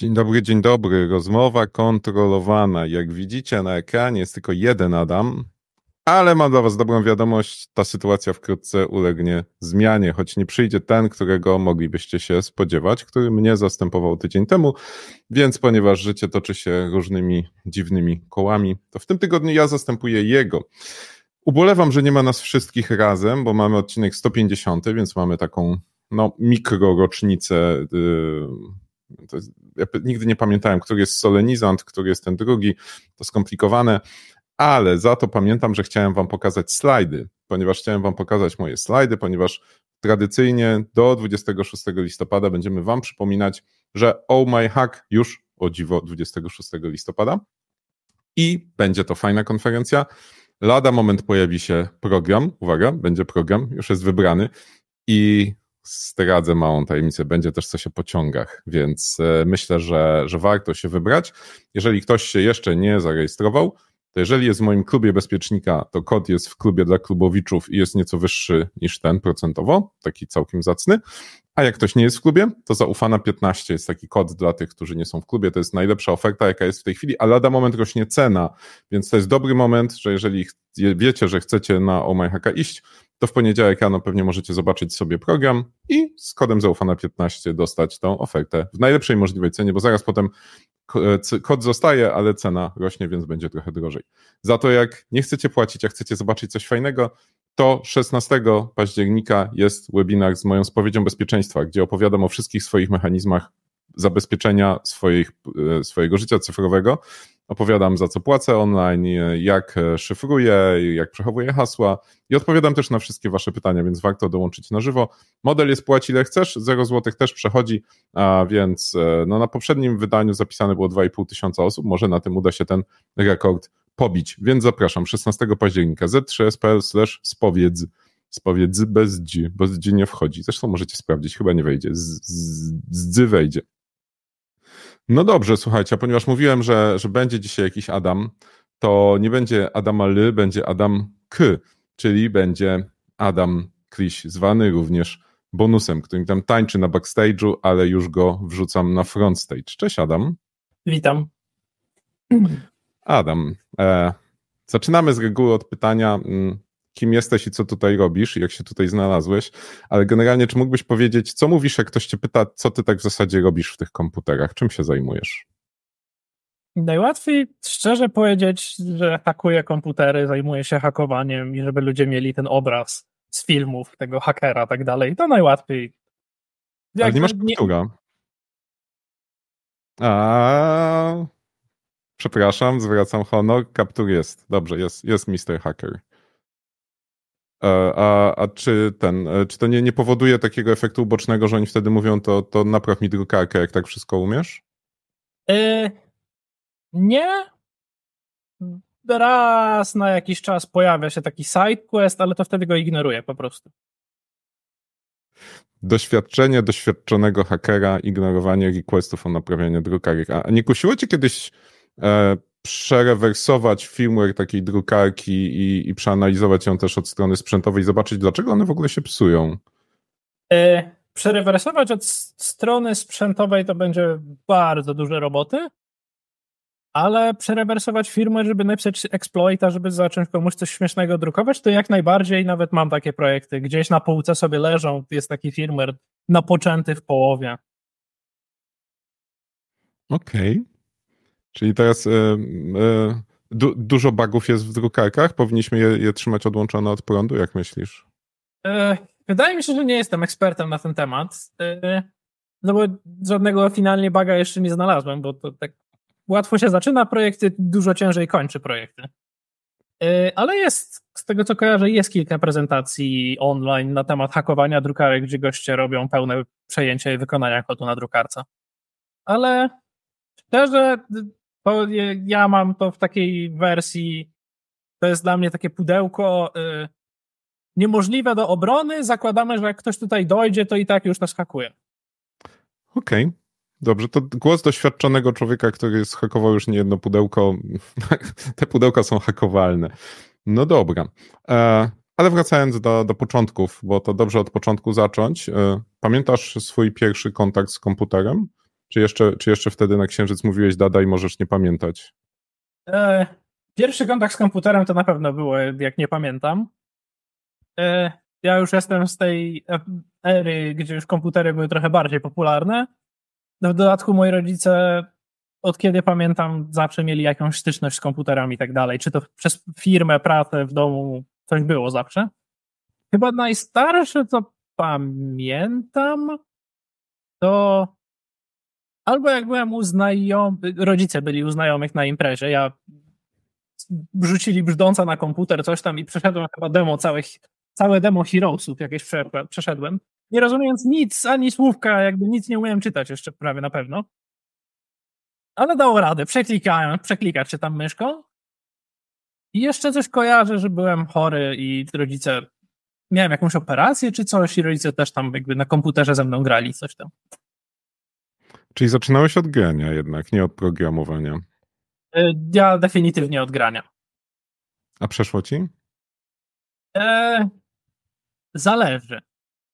Dzień dobry. Rozmowa kontrolowana. Jak widzicie na ekranie jest tylko jeden Adam, ale mam dla was dobrą wiadomość. Ta sytuacja wkrótce ulegnie zmianie, choć nie przyjdzie ten, którego moglibyście się spodziewać, który mnie zastępował tydzień temu, więc ponieważ życie toczy się różnymi dziwnymi kołami, to w tym tygodniu ja zastępuję jego. Ubolewam, że nie ma nas wszystkich razem, bo mamy odcinek 150, więc mamy taką mikrorocznicę. Ja nigdy nie pamiętałem, który jest solenizant, który jest ten drugi, to skomplikowane, ale za to pamiętam, że chciałem wam pokazać slajdy, ponieważ chciałem wam pokazać moje slajdy, ponieważ tradycyjnie do 26 listopada będziemy wam przypominać, że Oh My Hack już, o dziwo, 26 listopada i będzie to fajna konferencja. Lada moment pojawi się program, uwaga, będzie program, już jest wybrany i zdradzę małą tajemnicę, będzie też coś o pociągach, więc myślę, że warto się wybrać. Jeżeli ktoś się jeszcze nie zarejestrował, to jeżeli jest w moim klubie bezpiecznika, to kod jest w klubie dla klubowiczów i jest nieco wyższy niż ten procentowo, taki całkiem zacny, a jak ktoś nie jest w klubie, to zaufana 15 jest taki kod dla tych, którzy nie są w klubie, to jest najlepsza oferta, jaka jest w tej chwili, a lada moment rośnie cena, więc to jest dobry moment, że jeżeli wiecie, że chcecie na Oh My Hacka iść, to w poniedziałek rano pewnie możecie zobaczyć sobie program i z kodem zaufana 15 dostać tą ofertę w najlepszej możliwej cenie, bo zaraz potem kod zostaje, ale cena rośnie, więc będzie trochę drożej. Za to jak nie chcecie płacić, a chcecie zobaczyć coś fajnego, to 16 października jest webinar z moją spowiedzią bezpieczeństwa, gdzie opowiadam o wszystkich swoich mechanizmach zabezpieczenia swojego życia cyfrowego. Opowiadam, za co płacę online, jak szyfruję, jak przechowuję hasła i odpowiadam też na wszystkie wasze pytania, więc warto dołączyć na żywo. Model jest płać ile chcesz, 0 zł też przechodzi, a więc na poprzednim wydaniu zapisane było 2,5 tysiąca osób, może na tym uda się ten rekord pobić, więc zapraszam 16 października z3s.pl/spowiedz. Spowiedz bez dzi, bo z dzi nie wchodzi. Zresztą możecie sprawdzić, chyba nie wejdzie, z dzy wejdzie. No dobrze, słuchajcie, a ponieważ mówiłem, że będzie dzisiaj jakiś Adam, to nie będzie Adama Ly, będzie Adam K, czyli będzie Adam Kliś, zwany również bonusem, którym tam tańczy na backstage'u, ale już go wrzucam na frontstage. Cześć Adam. Witam. Adam, zaczynamy z reguły od pytania, kim jesteś i co tutaj robisz, jak się tutaj znalazłeś, ale generalnie czy mógłbyś powiedzieć, co mówisz, jak ktoś cię pyta, co ty tak w zasadzie robisz w tych komputerach, czym się zajmujesz? Najłatwiej szczerze powiedzieć, że hakuję komputery, zajmuję się hakowaniem i żeby ludzie mieli ten obraz z filmów, tego hakera, tak dalej, to najłatwiej. Ale nie masz kaptura. Przepraszam, zwracam honor, kaptur jest, dobrze, jest Mr. Hacker. A czy to nie powoduje takiego efektu ubocznego, że oni wtedy mówią, to napraw mi drukarkę, jak tak wszystko umiesz? Nie. Raz na jakiś czas pojawia się taki side quest, ale to wtedy go ignoruję po prostu. Doświadczenie doświadczonego hakera, ignorowanie requestów o naprawianie drukarek. A nie kusiło cię kiedyś przerewersować firmware takiej drukarki i przeanalizować ją też od strony sprzętowej i zobaczyć, dlaczego one w ogóle się psują? Przerewersować od strony sprzętowej to będzie bardzo duże roboty, ale przerewersować firmware, żeby napisać exploita, żeby zacząć komuś coś śmiesznego drukować, to jak najbardziej, nawet mam takie projekty. Gdzieś na półce sobie leżą, jest taki firmware napoczęty w połowie. Okej. Czyli teraz dużo bugów jest w drukarkach? Powinniśmy je trzymać odłączone od prądu? Jak myślisz? Wydaje mi się, że nie jestem ekspertem na ten temat. No bo żadnego finalnie buga jeszcze nie znalazłem, bo to tak łatwo się zaczyna projekty, dużo ciężej kończy projekty. Ale jest, z tego co kojarzę, jest kilka prezentacji online na temat hakowania drukarek, gdzie goście robią pełne przejęcie i wykonania kodu na drukarce. Ale szczerze, to ja mam to w takiej wersji, to jest dla mnie takie pudełko niemożliwe do obrony, zakładamy, że jak ktoś tutaj dojdzie, to i tak już nas hakuje. Okej. Dobrze, to głos doświadczonego człowieka, który zhakował już niejedno pudełko. Te pudełka są hakowalne. No dobra. Ale wracając do początków, bo to dobrze od początku zacząć. Pamiętasz swój pierwszy kontakt z komputerem? Czy jeszcze wtedy na Księżyc mówiłeś dada i możesz nie pamiętać? Pierwszy kontakt z komputerem to na pewno było, jak nie pamiętam. Ja już jestem z tej ery, gdzie już komputery były trochę bardziej popularne. No w dodatku moi rodzice, od kiedy pamiętam, zawsze mieli jakąś styczność z komputerami i tak dalej. Czy to przez firmę, pracę w domu, coś było zawsze. Chyba najstarsze, co pamiętam, to albo jak byłem u znajomych, rodzice byli u znajomych na imprezie, ja wrzucili brzdąca na komputer, coś tam i przeszedłem chyba całe demo Heroesów jakieś przeszedłem. Nie rozumiejąc nic, ani słówka, jakby nic nie umiałem czytać jeszcze prawie na pewno. Ale dało radę, przeklikać się tam myszką. I jeszcze coś kojarzę, że byłem chory i rodzice, miałem jakąś operację czy coś i rodzice też tam jakby na komputerze ze mną grali, coś tam. Czyli zaczynałeś od grania jednak, nie od programowania. Ja definitywnie od grania. A przeszło ci? Zależy.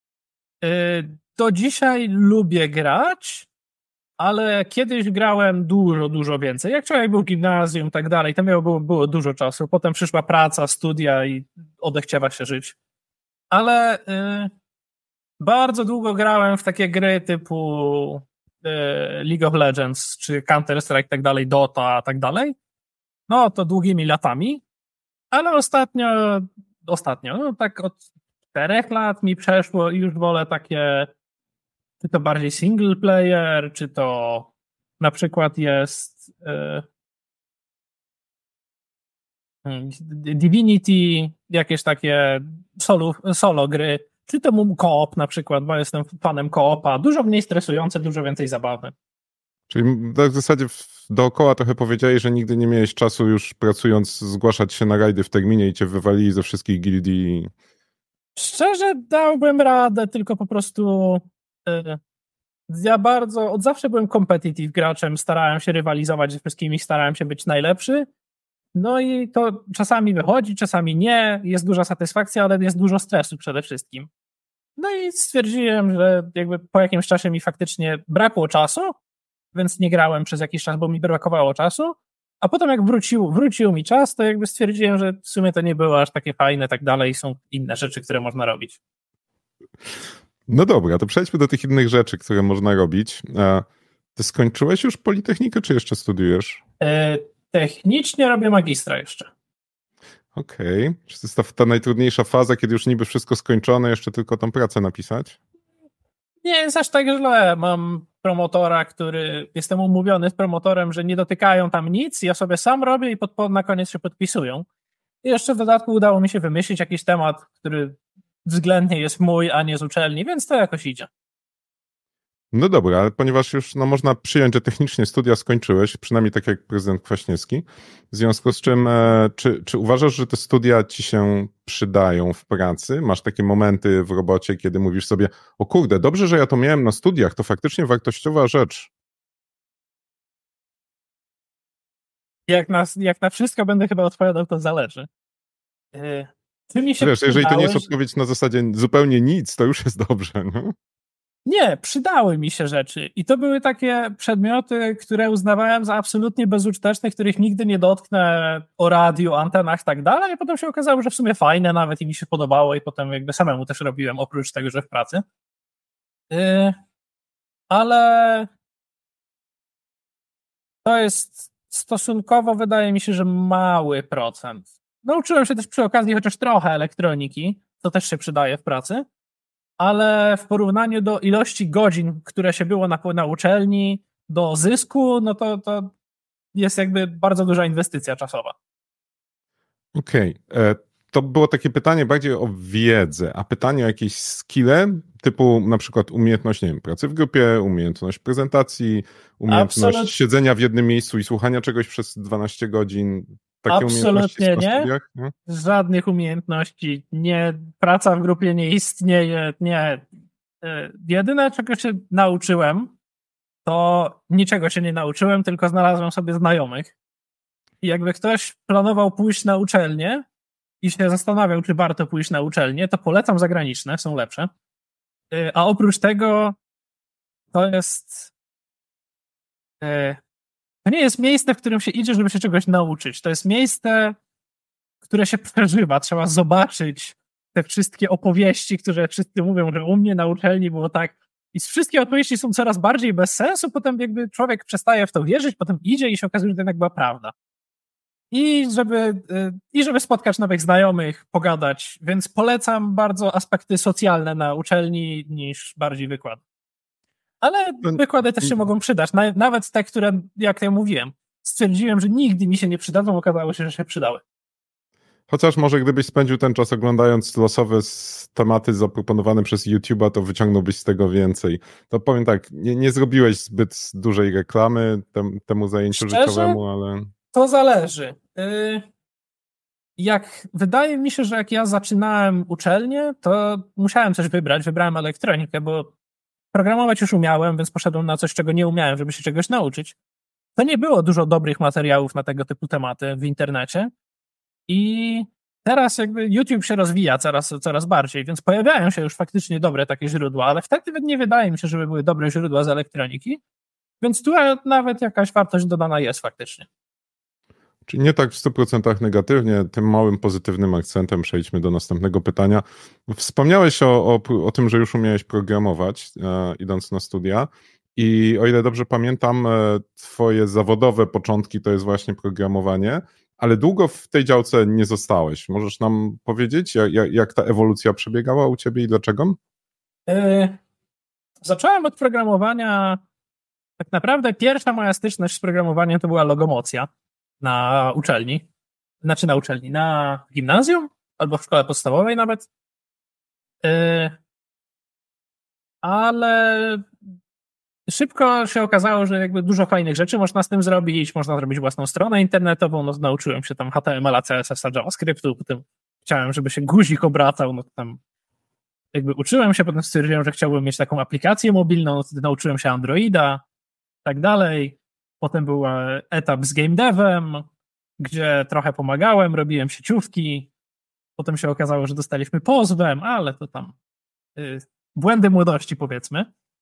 Do dzisiaj lubię grać, ale kiedyś grałem dużo więcej. Jak człowiek był w gimnazjum i tak dalej, to było dużo czasu. Potem przyszła praca, studia i odechciewa się żyć. Ale bardzo długo grałem w takie gry typu League of Legends, czy Counter-Strike, tak dalej, Dota, tak dalej. No to długimi latami. Ale ostatnio, no tak od 4 lat mi przeszło i już wolę takie, czy to bardziej single player, czy to na przykład jest Divinity, jakieś takie solo gry, czy to co-op na przykład, bo jestem fanem co-opa, dużo mniej stresujące, dużo więcej zabawy. Czyli w zasadzie dookoła trochę powiedziałeś, że nigdy nie miałeś czasu już pracując zgłaszać się na rajdy w terminie i cię wywalili ze wszystkich gildii. Szczerze dałbym radę, tylko po prostu ja od zawsze byłem competitive graczem, starałem się rywalizować ze wszystkimi, starałem się być najlepszy. No i to czasami wychodzi, czasami nie, jest duża satysfakcja, ale jest dużo stresu przede wszystkim. No i stwierdziłem, że jakby po jakimś czasie mi faktycznie brakło czasu, więc nie grałem przez jakiś czas, bo mi brakowało czasu, a potem jak wrócił mi czas, to jakby stwierdziłem, że w sumie to nie było aż takie fajne, tak dalej, są inne rzeczy, które można robić. No dobra, to przejdźmy do tych innych rzeczy, które można robić. Ty skończyłeś już Politechnikę, czy jeszcze studiujesz? Technicznie robię magistra jeszcze. Okej. Czy to jest ta najtrudniejsza faza, kiedy już niby wszystko skończone, jeszcze tylko tą pracę napisać? Nie jest aż tak źle. Mam promotora, jestem umówiony z promotorem, że nie dotykają tam nic, ja sobie sam robię i na koniec się podpisują. I jeszcze w dodatku udało mi się wymyślić jakiś temat, który względnie jest mój, a nie z uczelni, więc to jakoś idzie. No dobra, ale ponieważ już można przyjąć, że technicznie studia skończyłeś, przynajmniej tak jak prezydent Kwaśniewski, w związku z czym, czy uważasz, że te studia ci się przydają w pracy? Masz takie momenty w robocie, kiedy mówisz sobie, o kurde, dobrze, że ja to miałem na studiach, to faktycznie wartościowa rzecz. Jak na wszystko będę chyba odpowiadał, to zależy. Czy mi się Wiesz, jeżeli to nie jest odpowiedź na zasadzie zupełnie nic, to już jest dobrze, no? Nie, przydały mi się rzeczy. I to były takie przedmioty, które uznawałem za absolutnie bezużyteczne, których nigdy nie dotknę o radiu, antenach i tak dalej. A potem się okazało, że w sumie fajne nawet i mi się podobało i potem jakby samemu też robiłem, oprócz tego, że w pracy. Ale to jest stosunkowo, wydaje mi się, że mały procent. Nauczyłem się też przy okazji chociaż trochę elektroniki, co też się przydaje w pracy. Ale w porównaniu do ilości godzin, które się było na uczelni, do zysku, no to jest jakby bardzo duża inwestycja czasowa. Okej. To było takie pytanie bardziej o wiedzę, a pytanie o jakieś skille, typu na przykład umiejętność, nie wiem, pracy w grupie, umiejętność prezentacji, umiejętność siedzenia w jednym miejscu i słuchania czegoś przez 12 godzin. Takie absolutnie umiejętności na studiach? Nie. Żadnych umiejętności. Nie, praca w grupie nie istnieje. Nie. Jedyne, czego się nauczyłem, to niczego się nie nauczyłem, tylko znalazłem sobie znajomych. I jakby ktoś planował pójść na uczelnię i się zastanawiał, czy warto pójść na uczelnię, to polecam zagraniczne, są lepsze. A oprócz tego to jest To nie jest miejsce, w którym się idzie, żeby się czegoś nauczyć. To jest miejsce, które się przeżywa. Trzeba zobaczyć te wszystkie opowieści, które wszyscy mówią, że u mnie na uczelni było tak. I wszystkie opowieści są coraz bardziej bez sensu, potem jakby człowiek przestaje w to wierzyć, potem idzie i się okazuje, że to jednak była prawda. I żeby spotkać nowych znajomych, pogadać. Więc polecam bardzo aspekty socjalne na uczelni niż bardziej wykład. Ale wykłady też się mogą przydać. Nawet te, które, jak ja mówiłem, stwierdziłem, że nigdy mi się nie przydadzą, okazało się, że się przydały. Chociaż może gdybyś spędził ten czas oglądając losowe tematy zaproponowane przez YouTube'a, to wyciągnąłbyś z tego więcej. To powiem tak, nie zrobiłeś zbyt dużej reklamy temu zajęciu życiowemu, ale... To zależy. Wydaje mi się, że jak ja zaczynałem uczelnię, to musiałem coś wybrać. Wybrałem elektronikę, bo programować już umiałem, więc poszedłem na coś, czego nie umiałem, żeby się czegoś nauczyć. To nie było dużo dobrych materiałów na tego typu tematy w internecie i teraz jakby YouTube się rozwija coraz bardziej, więc pojawiają się już faktycznie dobre takie źródła, ale wtedy nie wydaje mi się, żeby były dobre źródła z elektroniki, więc tu nawet jakaś wartość dodana jest faktycznie. Czyli nie tak w 100% negatywnie, tym małym pozytywnym akcentem przejdźmy do następnego pytania. Wspomniałeś o tym, że już umiałeś programować, idąc na studia i o ile dobrze pamiętam, twoje zawodowe początki to jest właśnie programowanie, ale długo w tej działce nie zostałeś. Możesz nam powiedzieć, jak ta ewolucja przebiegała u ciebie i dlaczego? Zacząłem od programowania, tak naprawdę pierwsza moja styczność z programowaniem to była logomocja. Na uczelni, na gimnazjum, albo w szkole podstawowej nawet. Ale szybko się okazało, że jakby dużo fajnych rzeczy można z tym zrobić, można zrobić własną stronę internetową, no nauczyłem się tam HTML-a, CSS-a, JavaScriptu, potem chciałem, żeby się guzik obracał, no to tam jakby uczyłem się, potem stwierdziłem, że chciałbym mieć taką aplikację mobilną, no wtedy nauczyłem się Androida, tak dalej. Potem był etap z game devem, gdzie trochę pomagałem, robiłem sieciówki. Potem się okazało, że dostaliśmy pozwem, ale to tam błędy młodości, powiedzmy.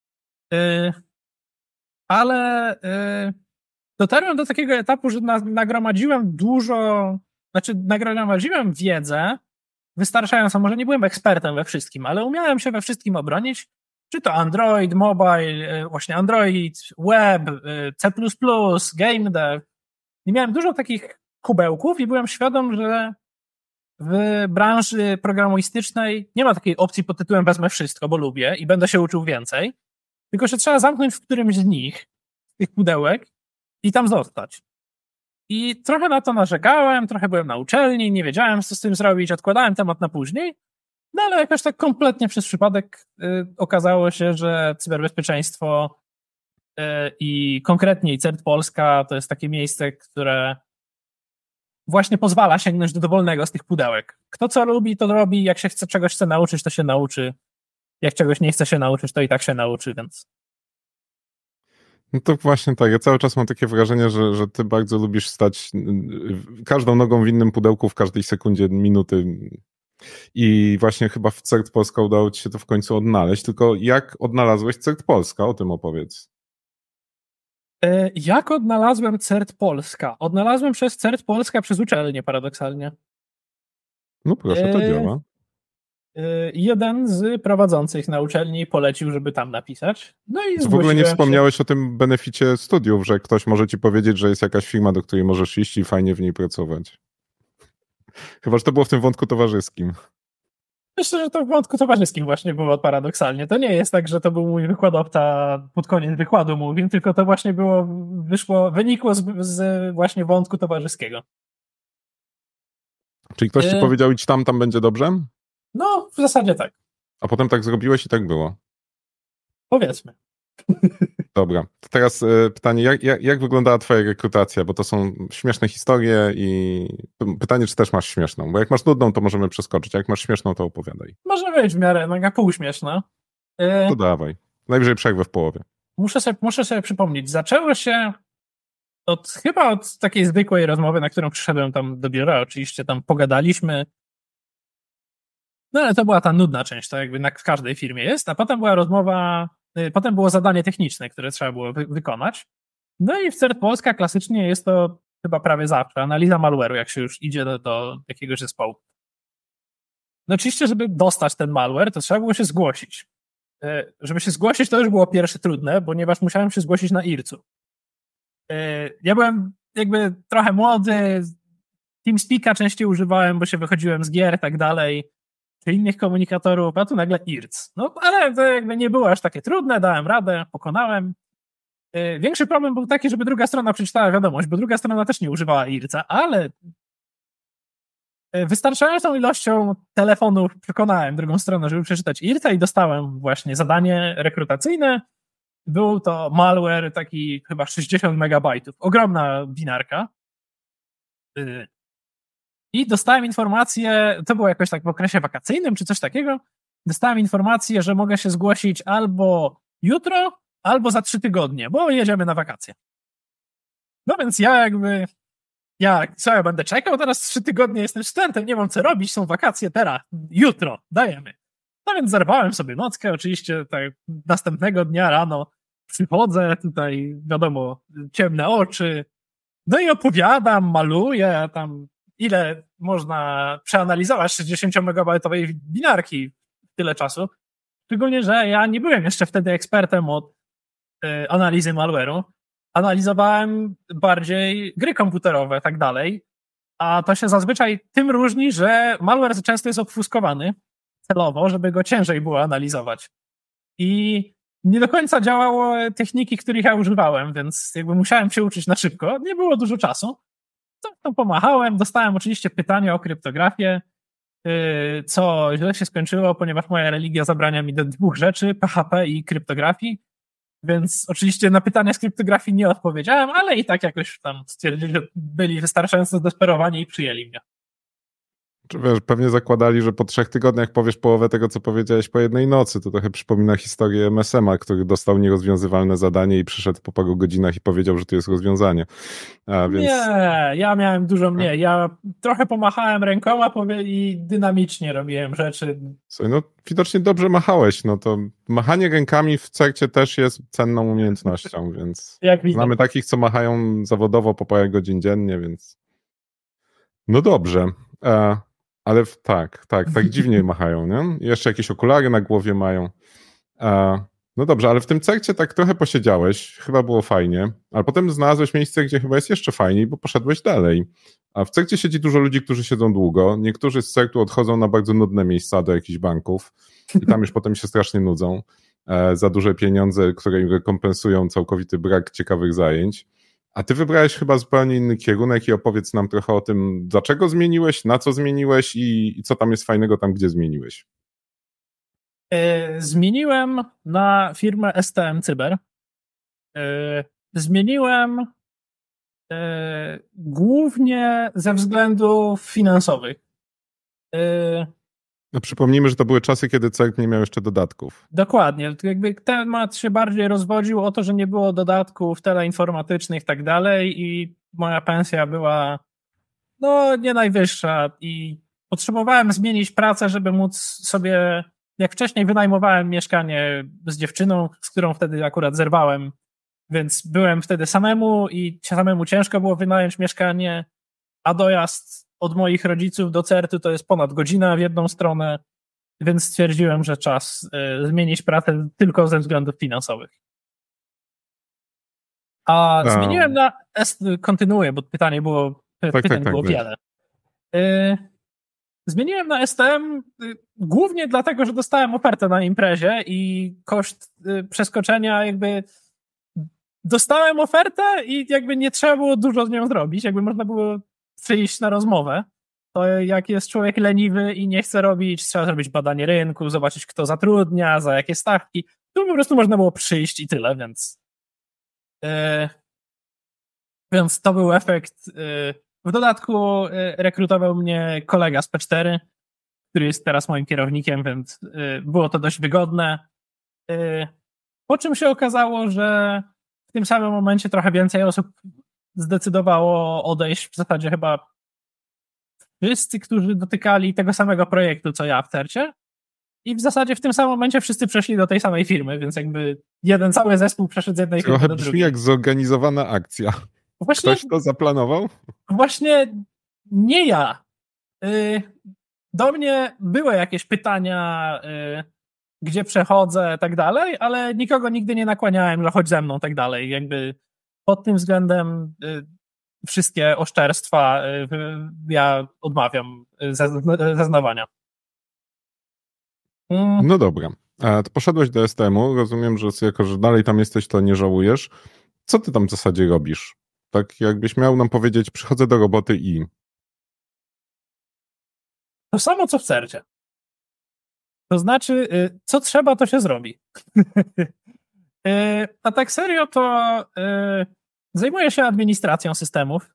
Ale dotarłem do takiego etapu, że nagromadziłem nagromadziłem wiedzę wystarczającą. Może nie byłem ekspertem we wszystkim, ale umiałem się we wszystkim obronić. Czy to Android, mobile, właśnie Android, web, C++, game dev. I miałem dużo takich kubełków i byłem świadom, że w branży programistycznej nie ma takiej opcji pod tytułem wezmę wszystko, bo lubię i będę się uczył więcej, tylko że trzeba zamknąć w którymś z nich, tych pudełek i tam zostać. I trochę na to narzekałem, trochę byłem na uczelni, nie wiedziałem, co z tym zrobić, odkładałem temat na później, no ale jakoś tak kompletnie przez przypadek okazało się, że cyberbezpieczeństwo i konkretnie CERT Polska to jest takie miejsce, które właśnie pozwala sięgnąć do dowolnego z tych pudełek. Kto co lubi, to robi, jak się czegoś chce nauczyć, to się nauczy. Jak czegoś nie chce się nauczyć, to i tak się nauczy, więc... No to właśnie tak, ja cały czas mam takie wrażenie, że ty bardzo lubisz stać każdą nogą w innym pudełku w każdej sekundzie, minuty. I właśnie chyba w CERT Polska udało ci się to w końcu odnaleźć, tylko jak odnalazłeś CERT Polska? O tym opowiedz. Jak odnalazłem CERT Polska? Odnalazłem przez CERT Polska przez uczelnię, paradoksalnie. No proszę, to działa. Jeden z prowadzących na uczelni polecił, żeby tam napisać. No i w ogóle nie wspomniałeś o tym beneficie studiów, że ktoś może ci powiedzieć, że jest jakaś firma, do której możesz iść i fajnie w niej pracować. Chyba, że to było w tym wątku towarzyskim. Myślę, że to w wątku towarzyskim właśnie było paradoksalnie. To nie jest tak, że to był mój wykładowca pod koniec wykładu mówił, tylko to właśnie wynikło z właśnie wątku towarzyskiego. Czyli ktoś ci powiedział, idź tam będzie dobrze? No, w zasadzie tak. A potem tak zrobiłeś i tak było. Powiedzmy. Dobra. To teraz pytanie, jak wyglądała twoja rekrutacja? Bo to są śmieszne historie i pytanie, czy też masz śmieszną? Bo jak masz nudną, to możemy przeskoczyć, a jak masz śmieszną, to opowiadaj. Może być w miarę, no pół śmieszna. To dawaj. Najwyżej przerwę w połowie. Muszę sobie przypomnieć. Zaczęło się chyba od takiej zwykłej rozmowy, na którą przyszedłem tam do biura. Oczywiście tam pogadaliśmy. No ale to była ta nudna część, to jakby w każdej firmie jest, a potem była rozmowa, potem było zadanie techniczne, które trzeba było wykonać. No i w CERT Polska klasycznie jest to chyba prawie zawsze analiza malware'u, jak się już idzie do jakiegoś zespołu. No oczywiście, żeby dostać ten malware, to trzeba było się zgłosić. Żeby się zgłosić, to już było pierwsze trudne, ponieważ musiałem się zgłosić na IRC-u. Ja byłem jakby trochę młody, TeamSpeaka częściej używałem, bo się wychodziłem z gier i tak dalej, czy innych komunikatorów, a tu nagle IRC. No ale to jakby nie było aż takie trudne, dałem radę, pokonałem. Większy problem był taki, żeby druga strona przeczytała wiadomość, bo druga strona też nie używała IRC-a, ale wystarczającą ilością telefonów przekonałem drugą stronę, żeby przeczytać IRC-a i dostałem właśnie zadanie rekrutacyjne. Był to malware taki chyba 60 megabajtów, ogromna binarka. I dostałem informację, to było jakoś tak w okresie wakacyjnym czy coś takiego, dostałem informację, że mogę się zgłosić albo jutro, albo za 3 tygodnie, bo jedziemy na wakacje. No więc co ja będę czekał? Teraz 3 tygodnie jestem studentem, nie mam co robić, są wakacje, teraz, jutro, dajemy. No więc zerwałem sobie nockę, oczywiście tak następnego dnia rano przychodzę, tutaj wiadomo, ciemne oczy, no i opowiadam, maluję, tam ile można przeanalizować 60-megabajtowej binarki w tyle czasu. Szczególnie, że ja nie byłem jeszcze wtedy ekspertem od analizy malware'u. Analizowałem bardziej gry komputerowe, tak dalej. A to się zazwyczaj tym różni, że malware często jest obfuskowany celowo, żeby go ciężej było analizować. I nie do końca działało techniki, których ja używałem, więc jakby musiałem się uczyć na szybko. Nie było dużo czasu. To pomachałem, dostałem oczywiście pytania o kryptografię, co źle się skończyło, ponieważ moja religia zabrania mi do 2 rzeczy, PHP i kryptografii, więc oczywiście na pytania z kryptografii nie odpowiedziałem, ale i tak jakoś tam stwierdzili, że byli wystarczająco zdesperowani i przyjęli mnie. Czy wiesz, pewnie zakładali, że po 3 tygodniach powiesz połowę tego, co powiedziałeś po jednej nocy. To trochę przypomina historię MSM-a, który dostał nierozwiązywalne zadanie i przyszedł po paru godzinach i powiedział, że to jest rozwiązanie. Więc... Nie, ja miałem dużo mniej. Ja trochę pomachałem rękoma i dynamicznie robiłem rzeczy. Słuchaj, no widocznie dobrze machałeś. No to machanie rękami w CERT-cie też jest cenną umiejętnością, więc znamy takich, co machają zawodowo po parę godzin dziennie, więc no dobrze. Ale tak dziwnie machają, nie? I jeszcze jakieś okulary na głowie mają. No dobrze, ale w tym CERT-cie tak trochę posiedziałeś, chyba było fajnie, ale potem znalazłeś miejsce, gdzie chyba jest jeszcze fajniej, bo poszedłeś dalej. A w CERT-cie siedzi dużo ludzi, którzy siedzą długo. Niektórzy z CERT-u odchodzą na bardzo nudne miejsca do jakichś banków i tam już potem się strasznie nudzą za duże pieniądze, które im rekompensują całkowity brak ciekawych zajęć. A ty wybrałeś chyba zupełnie inny kierunek i opowiedz nam trochę o tym, dlaczego zmieniłeś, na co zmieniłeś i co tam jest fajnego tam, gdzie zmieniłeś. Zmieniłem na firmę STM Cyber. Zmieniłem głównie ze względów finansowych. No przypomnijmy, że to były czasy, kiedy CERT nie miał jeszcze dodatków. Dokładnie. Jakby temat się bardziej rozwodził o to, że nie było dodatków teleinformatycznych i tak dalej i moja pensja była nie najwyższa i potrzebowałem zmienić pracę, żeby móc sobie, jak wcześniej wynajmowałem mieszkanie z dziewczyną, z którą wtedy akurat zerwałem, więc byłem wtedy samemu i samemu ciężko było wynająć mieszkanie, a dojazd od moich rodziców do CERT-u to jest ponad godzina w jedną stronę, więc stwierdziłem, że czas zmienić pracę tylko ze względów finansowych. A zmieniłem na... Kontynuuję, bo pytań było wiele. Zmieniłem na STM głównie dlatego, że dostałem ofertę na imprezie i koszt przeskoczenia jakby... Dostałem ofertę i jakby nie trzeba było dużo z nią zrobić, jakby można było przyjść na rozmowę. To jak jest człowiek leniwy i nie chce robić, trzeba zrobić badanie rynku, zobaczyć kto zatrudnia, za jakie stawki. Tu po prostu można było przyjść i tyle, więc to był efekt. W dodatku rekrutował mnie kolega z P4, który jest teraz moim kierownikiem, więc było to dość wygodne. Po czym się okazało, że w tym samym momencie trochę więcej osób zdecydowało odejść, w zasadzie chyba wszyscy, którzy dotykali tego samego projektu, co ja w CERT-cie. i w zasadzie w tym samym momencie wszyscy przeszli do tej samej firmy, więc jakby jeden cały zespół przeszedł z jednej firmy do drugiej. Trochę brzmi jak zorganizowana akcja. Ktoś to zaplanował? Właśnie nie ja. Do mnie były jakieś pytania, gdzie przechodzę, tak dalej, ale nikogo nigdy nie nakłaniałem, że chodź ze mną, tak dalej. Jakby pod tym względem wszystkie oszczerstwa ja odmawiam zeznawania. No dobra. A to poszedłeś do STM-u, rozumiem, że jako, że dalej tam jesteś, to nie żałujesz. Co ty tam w zasadzie robisz? Tak jakbyś miał nam powiedzieć, przychodzę do roboty i... To samo, co w CERT-zie. To znaczy, co trzeba, to się zrobi. A tak serio, to zajmuję się administracją systemów.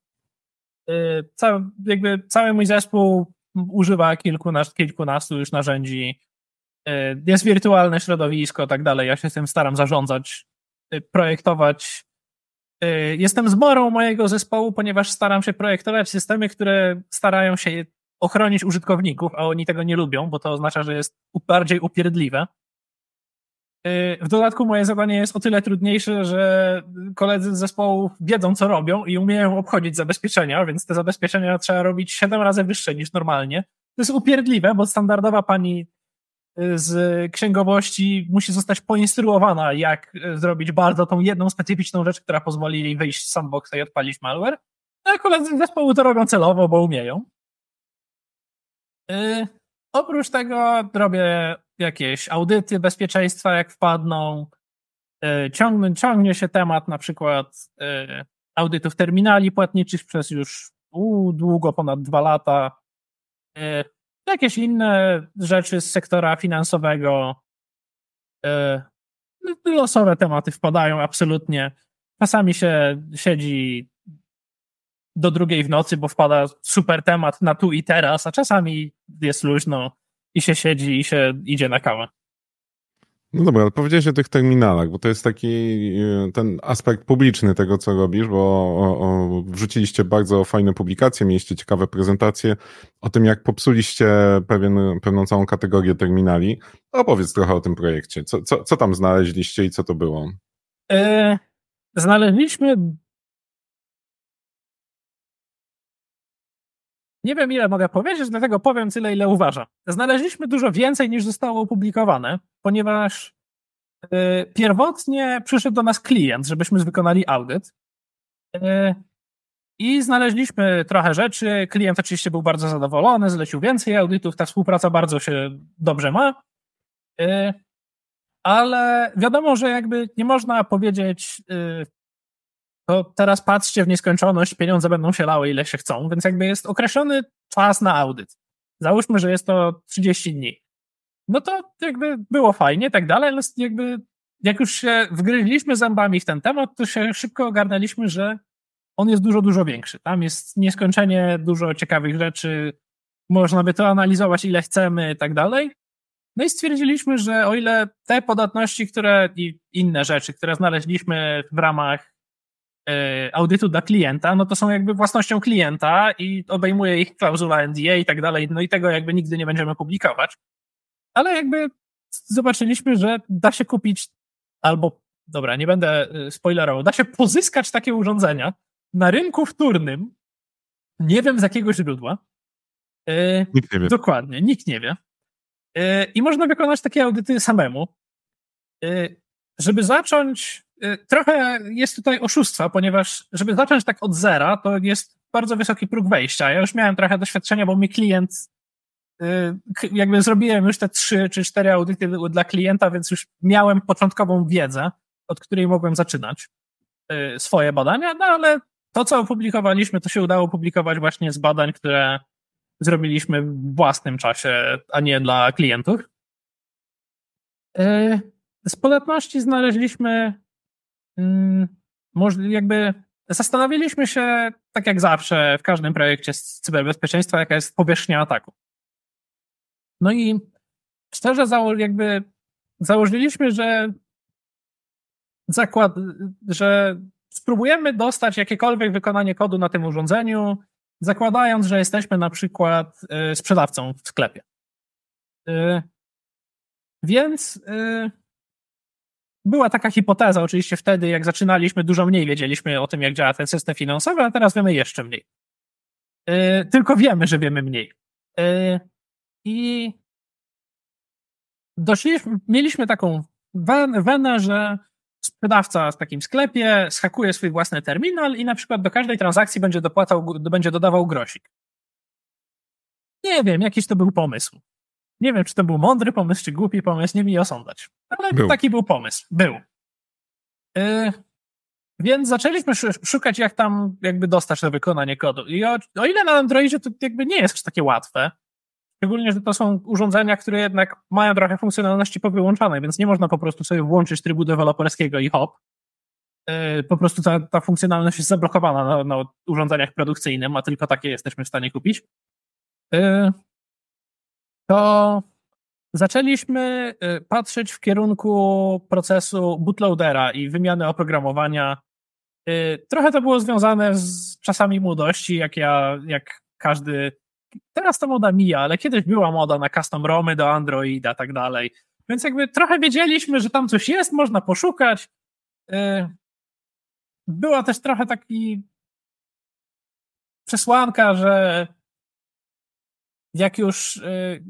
Cały mój zespół używa kilkunastu już narzędzi. Jest wirtualne środowisko, tak dalej. Ja się tym staram zarządzać, projektować. Jestem zmorą mojego zespołu, ponieważ staram się projektować systemy, które starają się ochronić użytkowników, a oni tego nie lubią, bo to oznacza, że jest bardziej upierdliwe. W dodatku moje zadanie jest o tyle trudniejsze, że koledzy z zespołu wiedzą, co robią i umieją obchodzić zabezpieczenia, więc te zabezpieczenia trzeba robić 7 razy wyższe niż normalnie. To jest upierdliwe, bo standardowa pani z księgowości musi zostać poinstruowana, jak zrobić bardzo tą jedną specyficzną rzecz, która pozwoli jej wyjść z sandboxa i odpalić malware. A koledzy z zespołu to robią celowo, bo umieją. Oprócz tego robię jakieś audyty bezpieczeństwa, jak wpadną. Ciągnie się temat na przykład audytów terminali płatniczych przez już długo, ponad 2 lata. Jakieś inne rzeczy z sektora finansowego. Losowe tematy wpadają absolutnie. Czasami się siedzi do 2 w nocy, bo wpada super temat na tu i teraz, a czasami jest luźno i się siedzi i się idzie na kawę. No dobra, ale powiedziałeś o tych terminalach, bo to jest taki ten aspekt publiczny tego, co robisz, bo wrzuciliście bardzo fajne publikacje, mieliście ciekawe prezentacje o tym, jak popsuliście pewną całą kategorię terminali. Opowiedz trochę o tym projekcie. Co tam znaleźliście i co to było? Znaleźliśmy... Nie wiem, ile mogę powiedzieć, dlatego powiem tyle, ile uważam. Znaleźliśmy dużo więcej, niż zostało opublikowane, ponieważ pierwotnie przyszedł do nas klient, żebyśmy wykonali audyt i znaleźliśmy trochę rzeczy. Klient oczywiście był bardzo zadowolony, zlecił więcej audytów, ta współpraca bardzo się dobrze ma, ale wiadomo, że jakby nie można powiedzieć to teraz patrzcie w nieskończoność, pieniądze będą się lały ile się chcą, więc jakby jest określony czas na audyt. Załóżmy, że jest to 30 dni. No to jakby było fajnie, tak dalej, ale jakby jak już się wgryźliśmy zębami w ten temat, to się szybko ogarnęliśmy, że on jest dużo, dużo większy. Tam jest nieskończenie dużo ciekawych rzeczy, można by to analizować ile chcemy, tak dalej. No i stwierdziliśmy, że o ile te podatności, i inne rzeczy, które znaleźliśmy w ramach audytu dla klienta, no to są jakby własnością klienta i obejmuje ich klauzula NDA i tak dalej, no i tego jakby nigdy nie będziemy publikować. Ale jakby zobaczyliśmy, że da się kupić albo, dobra, nie będę spoilerował, da się pozyskać takie urządzenia na rynku wtórnym, nie wiem z jakiego źródła. Nikt nie wie. Dokładnie, nikt nie wie. I można wykonać takie audyty samemu. Żeby zacząć, trochę jest tutaj oszustwa, ponieważ żeby zacząć tak od zera, to jest bardzo wysoki próg wejścia. Ja już miałem trochę doświadczenia, bo mi klient, jakby zrobiłem już te 3 czy 4 audyty dla klienta, więc już miałem początkową wiedzę, od której mogłem zaczynać swoje badania, no ale to, co opublikowaliśmy, to się udało publikować właśnie z badań, które zrobiliśmy w własnym czasie, a nie dla klientów. Z podatności znaleźliśmy, jakby zastanowiliśmy się, tak jak zawsze w każdym projekcie z cyberbezpieczeństwa, jaka jest powierzchnia ataku. No i szczerze jakby założyliśmy, że spróbujemy dostać jakiekolwiek wykonanie kodu na tym urządzeniu, zakładając, że jesteśmy na przykład sprzedawcą w sklepie. Więc była taka hipoteza, oczywiście wtedy, jak zaczynaliśmy, dużo mniej wiedzieliśmy o tym, jak działa ten system finansowy, a teraz wiemy jeszcze mniej. Tylko wiemy, że wiemy mniej. I mieliśmy taką wenę, że sprzedawca w takim sklepie zhakuje swój własny terminal i na przykład do każdej transakcji będzie dodawał grosik. Nie wiem, jakiś to był pomysł. Nie wiem, czy to był mądry pomysł, czy głupi pomysł, nie mi osądzać. Ale taki był pomysł. Był. Więc zaczęliśmy szukać, jak tam jakby dostać to wykonanie kodu. I o ile na Androidzie to jakby nie jest takie łatwe, szczególnie, że to są urządzenia, które jednak mają trochę funkcjonalności powyłączane, więc nie można po prostu sobie włączyć trybu deweloperskiego i hop. Po prostu ta funkcjonalność jest zablokowana na urządzeniach produkcyjnych, a tylko takie jesteśmy w stanie kupić. To zaczęliśmy patrzeć w kierunku procesu bootloadera i wymiany oprogramowania. Trochę to było związane z czasami młodości, jak każdy. Teraz ta moda mija, ale kiedyś była moda na custom romy do Androida, tak dalej. Więc jakby trochę wiedzieliśmy, że tam coś jest, można poszukać. Była też trochę taki przesłanka, że jak już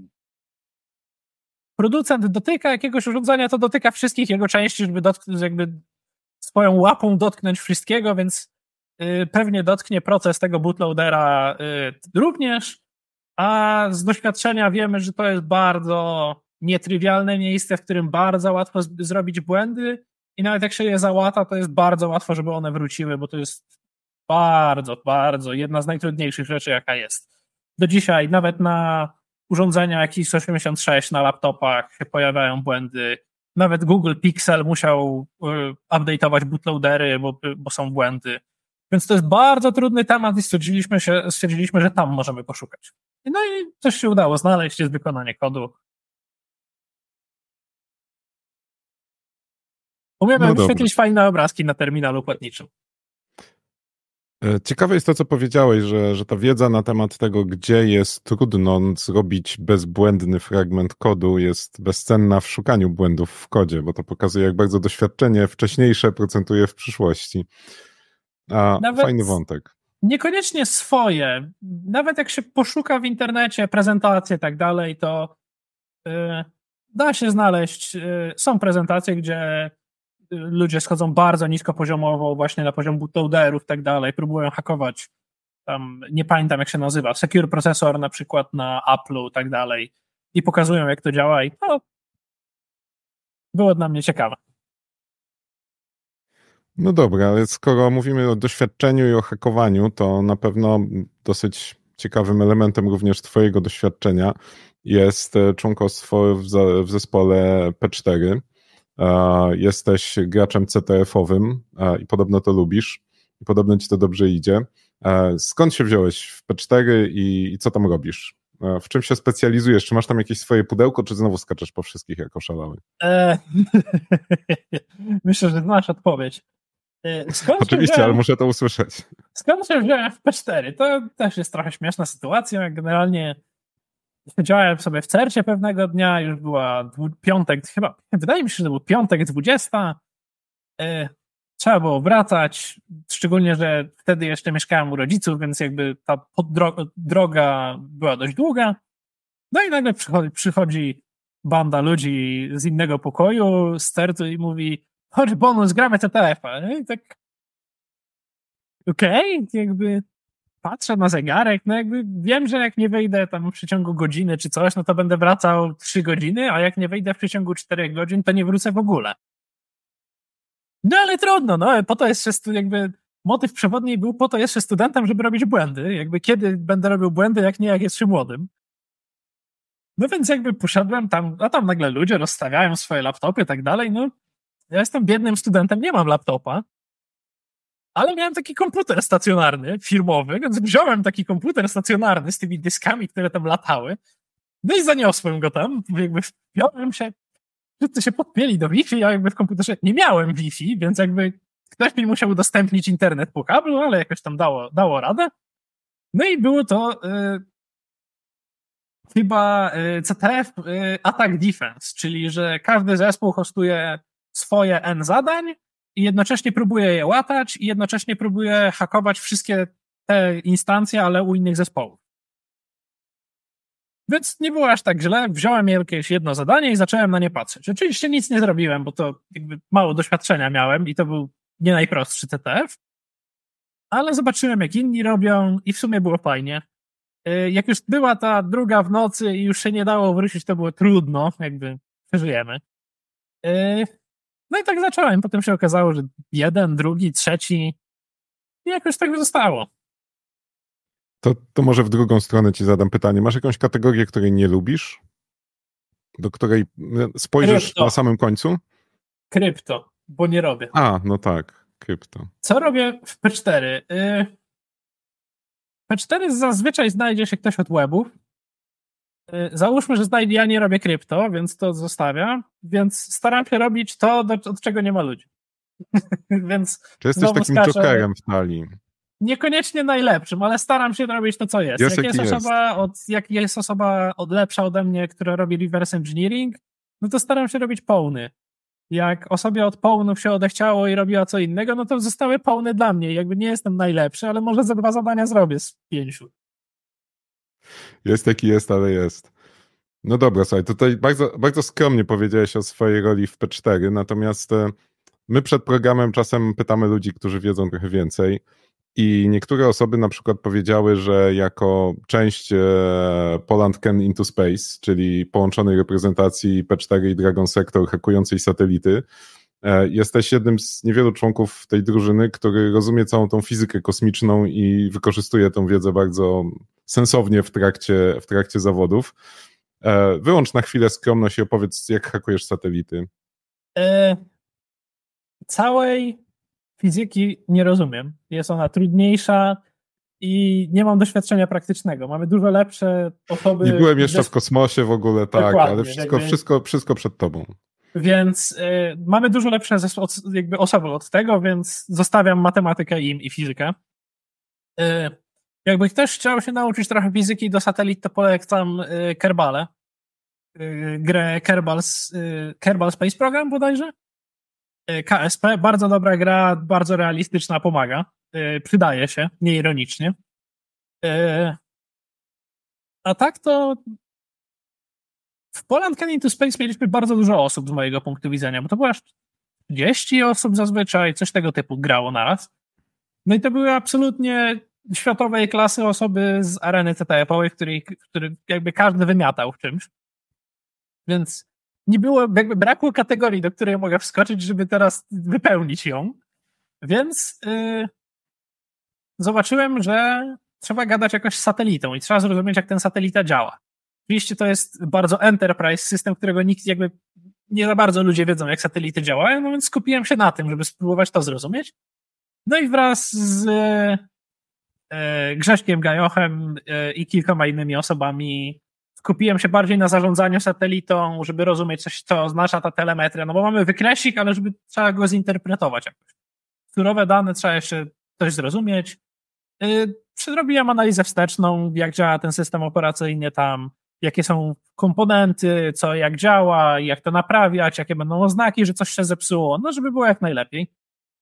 producent dotyka jakiegoś urządzenia, to dotyka wszystkich jego części, żeby jakby swoją łapą dotknąć wszystkiego, więc pewnie dotknie proces tego bootloadera również, a z doświadczenia wiemy, że to jest bardzo nietrywialne miejsce, w którym bardzo łatwo zrobić błędy i nawet jak się je załata, to jest bardzo łatwo, żeby one wróciły, bo to jest bardzo, bardzo jedna z najtrudniejszych rzeczy, jaka jest. Do dzisiaj nawet na urządzenia jak x86 na laptopach się pojawiają błędy. Nawet Google Pixel musiał update'ować bootloadery, bo są błędy. Więc to jest bardzo trudny temat i stwierdziliśmy, że tam możemy poszukać. No i coś się udało znaleźć, jest wykonanie kodu. Umiemy wyświetlić fajne obrazki na terminalu płatniczym. Ciekawe jest to, co powiedziałeś, że ta wiedza na temat tego, gdzie jest trudno zrobić bezbłędny fragment kodu, jest bezcenna w szukaniu błędów w kodzie, bo to pokazuje, jak bardzo doświadczenie wcześniejsze procentuje w przyszłości. Fajny wątek. Niekoniecznie swoje. Nawet jak się poszuka w internecie prezentacje i tak dalej, to da się znaleźć. Są prezentacje, gdzie ludzie schodzą bardzo niskopoziomowo, właśnie na poziom bootloaderów i tak dalej, próbują hakować, tam nie pamiętam jak się nazywa, Secure Processor na przykład na Apple'u i tak dalej i pokazują jak to działa i to było dla mnie ciekawe. No dobra, ale skoro mówimy o doświadczeniu i o hakowaniu, to na pewno dosyć ciekawym elementem również twojego doświadczenia jest członkostwo w zespole P4. Jesteś graczem CTF-owym i podobno to lubisz i podobno ci to dobrze idzie. Skąd się wziąłeś w P4 i co tam robisz? W czym się specjalizujesz? Czy masz tam jakieś swoje pudełko, czy znowu skaczesz po wszystkich jak oszalały? Myślę, że znasz odpowiedź. Oczywiście, ale muszę to usłyszeć. Skąd się wziąłem w P4? To też jest trochę śmieszna sytuacja. Generalnie siedziałem sobie w cercie pewnego dnia, już była piątek, chyba, wydaje mi się, że to był piątek 20. Trzeba było wracać, szczególnie, że wtedy jeszcze mieszkałem u rodziców, więc jakby ta droga była dość długa. No i nagle przychodzi banda ludzi z innego pokoju, z certu i mówi: chodź bonus, gramy TTF-a. I tak okej, jakby patrzę na zegarek, no jakby wiem, że jak nie wejdę tam w przeciągu godziny czy coś, no to będę wracał 3 godziny, a jak nie wejdę w przeciągu 4 godzin, to nie wrócę w ogóle. No ale trudno, no po to jeszcze jakby motyw przewodni był po to jeszcze studentem, żeby robić błędy. Jakby kiedy będę robił błędy, jak nie jak jest się młodym. No więc jakby poszedłem tam, a tam nagle ludzie rozstawiają swoje laptopy i tak dalej, no ja jestem biednym studentem, nie mam laptopa, ale miałem taki komputer stacjonarny, firmowy, więc wziąłem taki komputer stacjonarny z tymi dyskami, które tam latały, no i zaniosłem go tam, jakby wpiąłem się, wszyscy się podpięli do Wi-Fi, ja jakby w komputerze nie miałem Wi-Fi, więc jakby ktoś mi musiał udostępnić internet po kablu, ale jakoś tam dało radę. No i było to chyba CTF Attack Defense, czyli że każdy zespół hostuje swoje N zadań i jednocześnie próbuje je łatać i jednocześnie próbuje hakować wszystkie te instancje, ale u innych zespołów. Więc nie było aż tak źle. Wziąłem jakieś jedno zadanie i zacząłem na nie patrzeć. Oczywiście nic nie zrobiłem, bo to jakby mało doświadczenia miałem i to był nie najprostszy CTF, ale zobaczyłem, jak inni robią i w sumie było fajnie. Jak już była ta druga w nocy i już się nie dało wrócić, to było trudno, jakby przeżyjemy. No i tak zacząłem. Potem się okazało, że jeden, drugi, trzeci i jakoś tak zostało. To może w drugą stronę ci zadam pytanie. Masz jakąś kategorię, której nie lubisz? Do której spojrzysz Krypto. na samym końcu? Krypto, bo nie robię. No tak, krypto. Co robię w P4? P4 zazwyczaj znajdzie się ktoś od webów. Załóżmy, że ja nie robię krypto, więc to zostawiam, więc staram się robić to, od czego nie ma ludzi. Więc czy jesteś takim jokerem w talii? Niekoniecznie najlepszym, ale staram się robić to, co jest. Jak jest osoba lepsza ode mnie, która robi reverse engineering, no to staram się robić pawny. Jak osobie od pawnów się odechciało i robiła co innego, no to zostały pawny dla mnie. Jakby nie jestem najlepszy, ale może ze 2 zadania zrobię z 5. Jest jaki jest, ale jest. No dobra, słuchaj, tutaj bardzo, bardzo skromnie powiedziałeś o swojej roli w P4, natomiast my przed programem czasem pytamy ludzi, którzy wiedzą trochę więcej i niektóre osoby na przykład powiedziały, że jako część Poland Can into Space, czyli połączonej reprezentacji P4 i Dragon Sector hakującej satelity, jesteś jednym z niewielu członków tej drużyny, który rozumie całą tą fizykę kosmiczną i wykorzystuje tą wiedzę bardzo sensownie w trakcie zawodów. Wyłącz na chwilę skromność i opowiedz, jak hakujesz satelity. Całej fizyki nie rozumiem. Jest ona trudniejsza i nie mam doświadczenia praktycznego. Mamy dużo lepsze osoby. Nie byłem jeszcze w kosmosie w ogóle, tak, ale wszystko przed tobą. Więc mamy dużo lepsze osoby od tego, więc zostawiam matematykę im i fizykę. Jakby ktoś chciał się nauczyć trochę fizyki do satelit, to polecam Kerbale. Grę Kerbal Space Program bodajże. KSP, bardzo dobra gra, bardzo realistyczna, pomaga. Przydaje się, nieironicznie. A tak to w Poland Can into Space mieliśmy bardzo dużo osób z mojego punktu widzenia, bo to było aż 30 osób zazwyczaj, coś tego typu grało naraz. No i to były absolutnie światowej klasy osoby z areny CTF-owej, który jakby każdy wymiatał w czymś. Więc nie było, jakby brakło kategorii, do której mogę wskoczyć, żeby teraz wypełnić ją. Więc zobaczyłem, że trzeba gadać jakoś z satelitą i trzeba zrozumieć, jak ten satelita działa. Oczywiście to jest bardzo enterprise system, którego nikt jakby nie za bardzo ludzie wiedzą, jak satelity działają, no więc skupiłem się na tym, żeby spróbować to zrozumieć. No i wraz z Grześkiem Gajochem i kilkoma innymi osobami skupiłem się bardziej na zarządzaniu satelitą, żeby rozumieć coś, co oznacza ta telemetria, no bo mamy wykresik, ale trzeba go zinterpretować jakoś. Surowe dane trzeba jeszcze coś zrozumieć. Zrobiłem analizę wsteczną, jak działa ten system operacyjny tam, jakie są komponenty, co jak działa, jak to naprawiać, jakie będą oznaki, że coś się zepsuło, no żeby było jak najlepiej.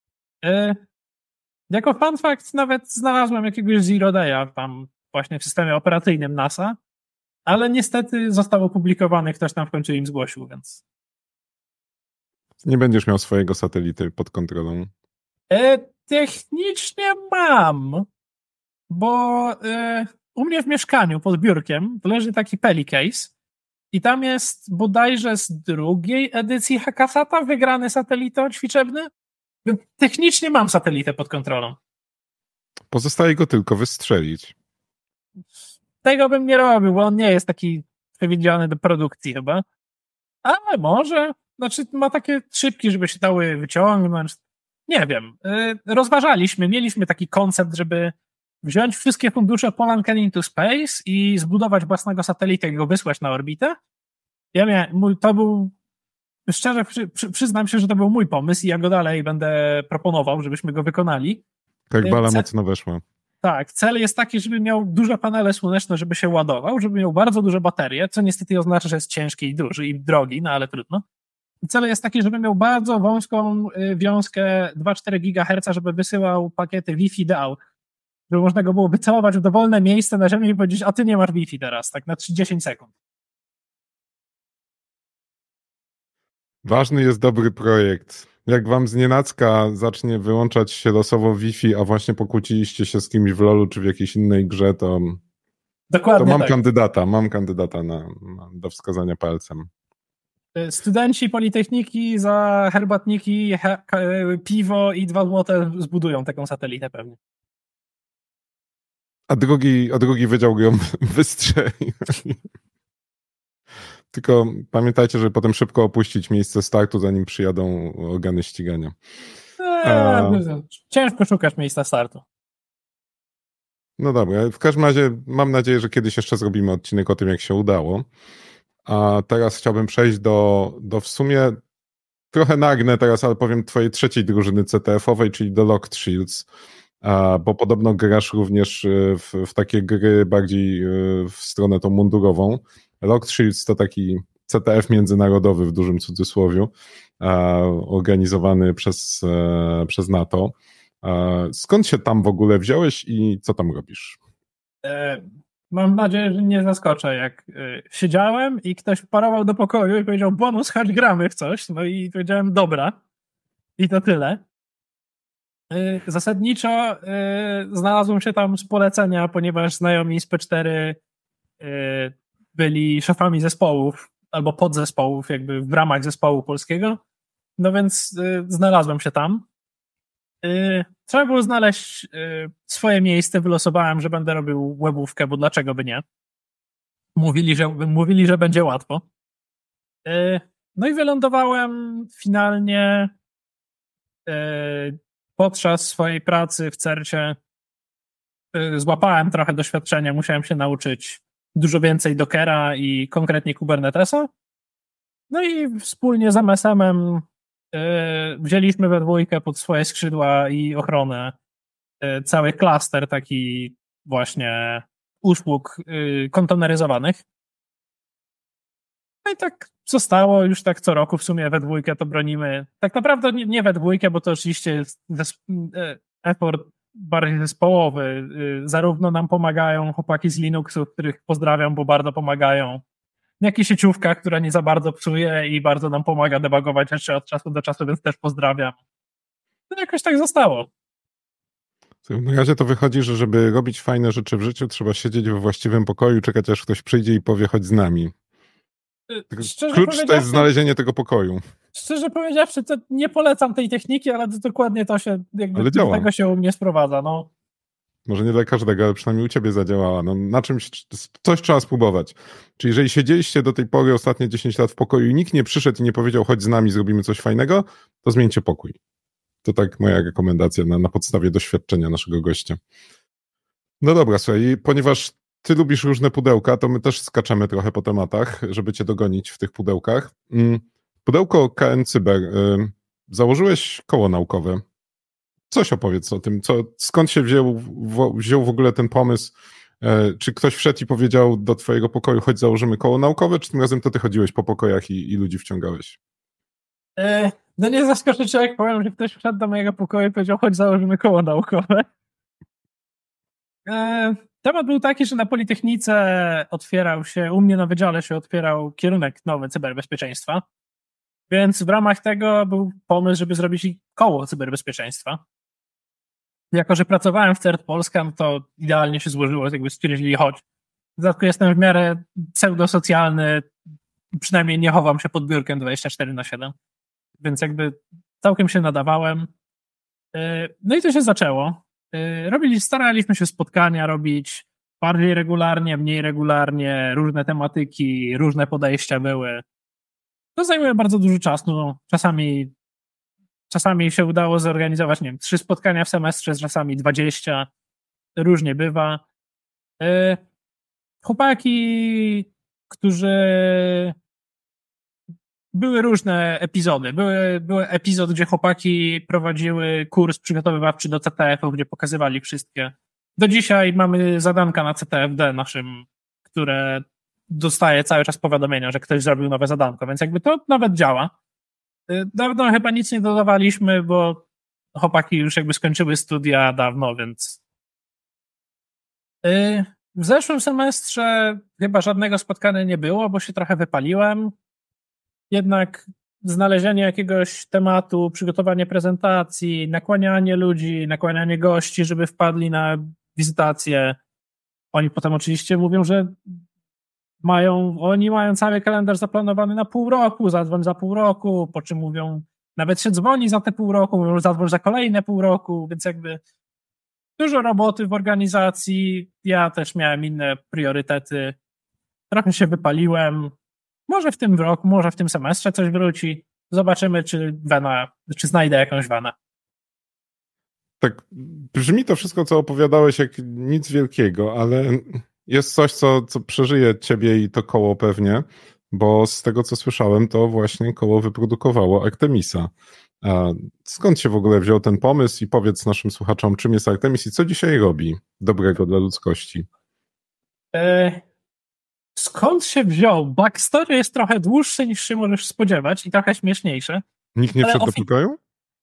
Jako fun fact nawet znalazłem jakiegoś Zero Day'a tam właśnie w systemie operacyjnym NASA, ale niestety został opublikowany, ktoś tam w końcu im zgłosił, więc... Nie będziesz miał swojego satelity pod kontrolą? Technicznie mam, bo u mnie w mieszkaniu pod biurkiem leży taki Pelicase i tam jest bodajże z 2. edycji Hackasata wygrany satelito-ćwiczebny. Technicznie mam satelitę pod kontrolą. Pozostaje go tylko wystrzelić. Tego bym nie robił, bo on nie jest taki przewidziany do produkcji chyba. Ale może. Znaczy ma takie szybki, żeby się dały wyciągnąć. Nie wiem. Rozważaliśmy, mieliśmy taki koncept, żeby wziąć wszystkie fundusze Poland Can into Space i zbudować własnego satelitę i go wysłać na orbitę. To był, szczerze przyznam się, że to był mój pomysł i ja go dalej będę proponował, żebyśmy go wykonali. Kerbala mocno weszła. Tak, cel jest taki, żeby miał duże panele słoneczne, żeby się ładował, żeby miał bardzo duże baterie, co niestety oznacza, że jest ciężki i duży i drogi, no ale trudno. I cel jest taki, żeby miał bardzo wąską wiązkę 2,4 GHz, żeby wysyłał pakiety Wi-Fi do żeby można go było wycelować w dowolne miejsce na ziemi i powiedzieć, a ty nie masz Wi-Fi teraz, tak na 30 sekund. Ważny jest dobry projekt. Jak wam znienacka zacznie wyłączać się losowo Wi-Fi, a właśnie pokłóciliście się z kimś w LoLu czy w jakiejś innej grze, to Dokładnie mam tak. kandydata do wskazania palcem. Studenci Politechniki za herbatniki, piwo i 2 złote zbudują taką satelitę pewnie. A drugi wydział ją wystrzeli. Tylko pamiętajcie, żeby potem szybko opuścić miejsce startu, zanim przyjadą organy ścigania. Ciężko szukać miejsca startu. No dobra, w każdym razie mam nadzieję, że kiedyś jeszcze zrobimy odcinek o tym, jak się udało. A teraz chciałbym przejść do w sumie trochę nagnę teraz, ale powiem twojej trzeciej drużyny CTF-owej, czyli do Locked Shields, bo podobno grasz również w takie gry bardziej w stronę tą mundurową. Locked Shields to taki CTF międzynarodowy w dużym cudzysłowiu, organizowany przez NATO. Skąd się tam w ogóle wziąłeś i co tam robisz? Mam nadzieję, że nie zaskoczę, jak siedziałem i ktoś parował do pokoju i powiedział bonus, chodź gramy w coś, no i powiedziałem dobra i to tyle. Zasadniczo znalazłem się tam z polecenia, ponieważ znajomi z P4 byli szefami zespołów albo podzespołów jakby w ramach zespołu polskiego, no więc znalazłem się tam. Trzeba było znaleźć swoje miejsce, wylosowałem, że będę robił webówkę, bo dlaczego by nie. Mówili, że będzie łatwo. No i wylądowałem finalnie podczas swojej pracy w CERT-cie. Złapałem trochę doświadczenia, musiałem się nauczyć dużo więcej Dockera i konkretnie Kubernetesa. No i wspólnie z MSM-em wzięliśmy we dwójkę pod swoje skrzydła i ochronę cały klaster taki właśnie usług konteneryzowanych. No i tak zostało, już tak co roku w sumie we dwójkę to bronimy. Tak naprawdę nie we dwójkę, bo to oczywiście jest effort bardziej zespołowy. Zarówno nam pomagają chłopaki z Linuxu, których pozdrawiam, bo bardzo pomagają. Jak i sieciówka, która nie za bardzo psuje i bardzo nam pomaga debugować rzeczy od czasu do czasu, więc też pozdrawiam. No jakoś tak zostało. W razie to wychodzi, że żeby robić fajne rzeczy w życiu, trzeba siedzieć we właściwym pokoju, czekać aż ktoś przyjdzie i powie chodź z nami. Klucz to jest znalezienie tego pokoju. Szczerze powiedziawszy, to nie polecam tej techniki, ale to dokładnie to się jakby do tego się u mnie sprowadza. No. Może nie dla każdego, ale przynajmniej u ciebie zadziałała. No, na czymś, coś trzeba spróbować. Czyli jeżeli siedzieliście do tej pory ostatnie 10 lat w pokoju i nikt nie przyszedł i nie powiedział chodź z nami, zrobimy coś fajnego, to zmieńcie pokój. To tak moja rekomendacja na podstawie doświadczenia naszego gościa. No dobra, słuchaj, ponieważ ty lubisz różne pudełka, to my też skaczemy trochę po tematach, żeby cię dogonić w tych pudełkach. Pudełko KN Cyber. Założyłeś koło naukowe. Coś opowiedz o tym. Skąd się wziął w ogóle ten pomysł? Czy ktoś wszedł i powiedział do twojego pokoju, chodź założymy koło naukowe, czy tym razem to ty chodziłeś po pokojach i ludzi wciągałeś? No nie zaskoczycie, jak powiem, że ktoś wszedł do mojego pokoju i powiedział, chodź założymy koło naukowe. Temat był taki, że na Politechnice otwierał się, u mnie na wydziale się otwierał kierunek nowy cyberbezpieczeństwa, więc w ramach tego był pomysł, żeby zrobić koło cyberbezpieczeństwa. Jako że pracowałem w CERT Polska, no to idealnie się złożyło, jakby stwierdzili, chodź. W dodatku jestem w miarę pseudosocjalny, przynajmniej nie chowam się pod biurkiem 24/7, więc jakby całkiem się nadawałem. No i to się zaczęło. Staraliśmy się spotkania robić bardziej regularnie, mniej regularnie, różne tematyki, różne podejścia były. To zajmuje bardzo dużo czasu. Czasami się udało zorganizować, nie wiem, 3 spotkania w semestrze, czasami 20. Różnie bywa. Chłopaki, którzy... Były różne epizody. Były epizody, gdzie chłopaki prowadziły kurs przygotowywawczy do CTF-ów, gdzie pokazywali wszystkie Do dzisiaj mamy zadanka na CTFD naszym, które dostaje cały czas powiadomienia, że ktoś zrobił nowe zadanko, więc jakby to nawet działa. Dawno chyba nic nie dodawaliśmy, bo chłopaki już jakby skończyły studia dawno, więc w zeszłym semestrze chyba żadnego spotkania nie było, bo się trochę wypaliłem. Jednak znalezienie jakiegoś tematu, przygotowanie prezentacji, nakłanianie ludzi, nakłanianie gości, żeby wpadli na wizytację. Oni potem oczywiście mówią, że oni mają cały kalendarz zaplanowany na pół roku, zadzwoń za pół roku, po czym mówią, nawet się dzwoni za te pół roku, mówią, zadzwoń za kolejne pół roku, więc jakby dużo roboty w organizacji. Ja też miałem inne priorytety. Trochę się wypaliłem. Może w tym roku, może w tym semestrze coś wróci. Zobaczymy, czy znajdę jakąś wenę. Tak, brzmi to wszystko, co opowiadałeś, jak nic wielkiego, ale jest coś, co przeżyje ciebie i to koło pewnie, bo z tego, co słyszałem, to właśnie koło wyprodukowało Artemisa. A skąd się w ogóle wziął ten pomysł i powiedz naszym słuchaczom, czym jest Artemis i co dzisiaj robi dobrego dla ludzkości? Skąd się wziął? Backstory jest trochę dłuższe niż się możesz spodziewać i trochę śmieszniejsze. Nikt nie wszedł do pokoju?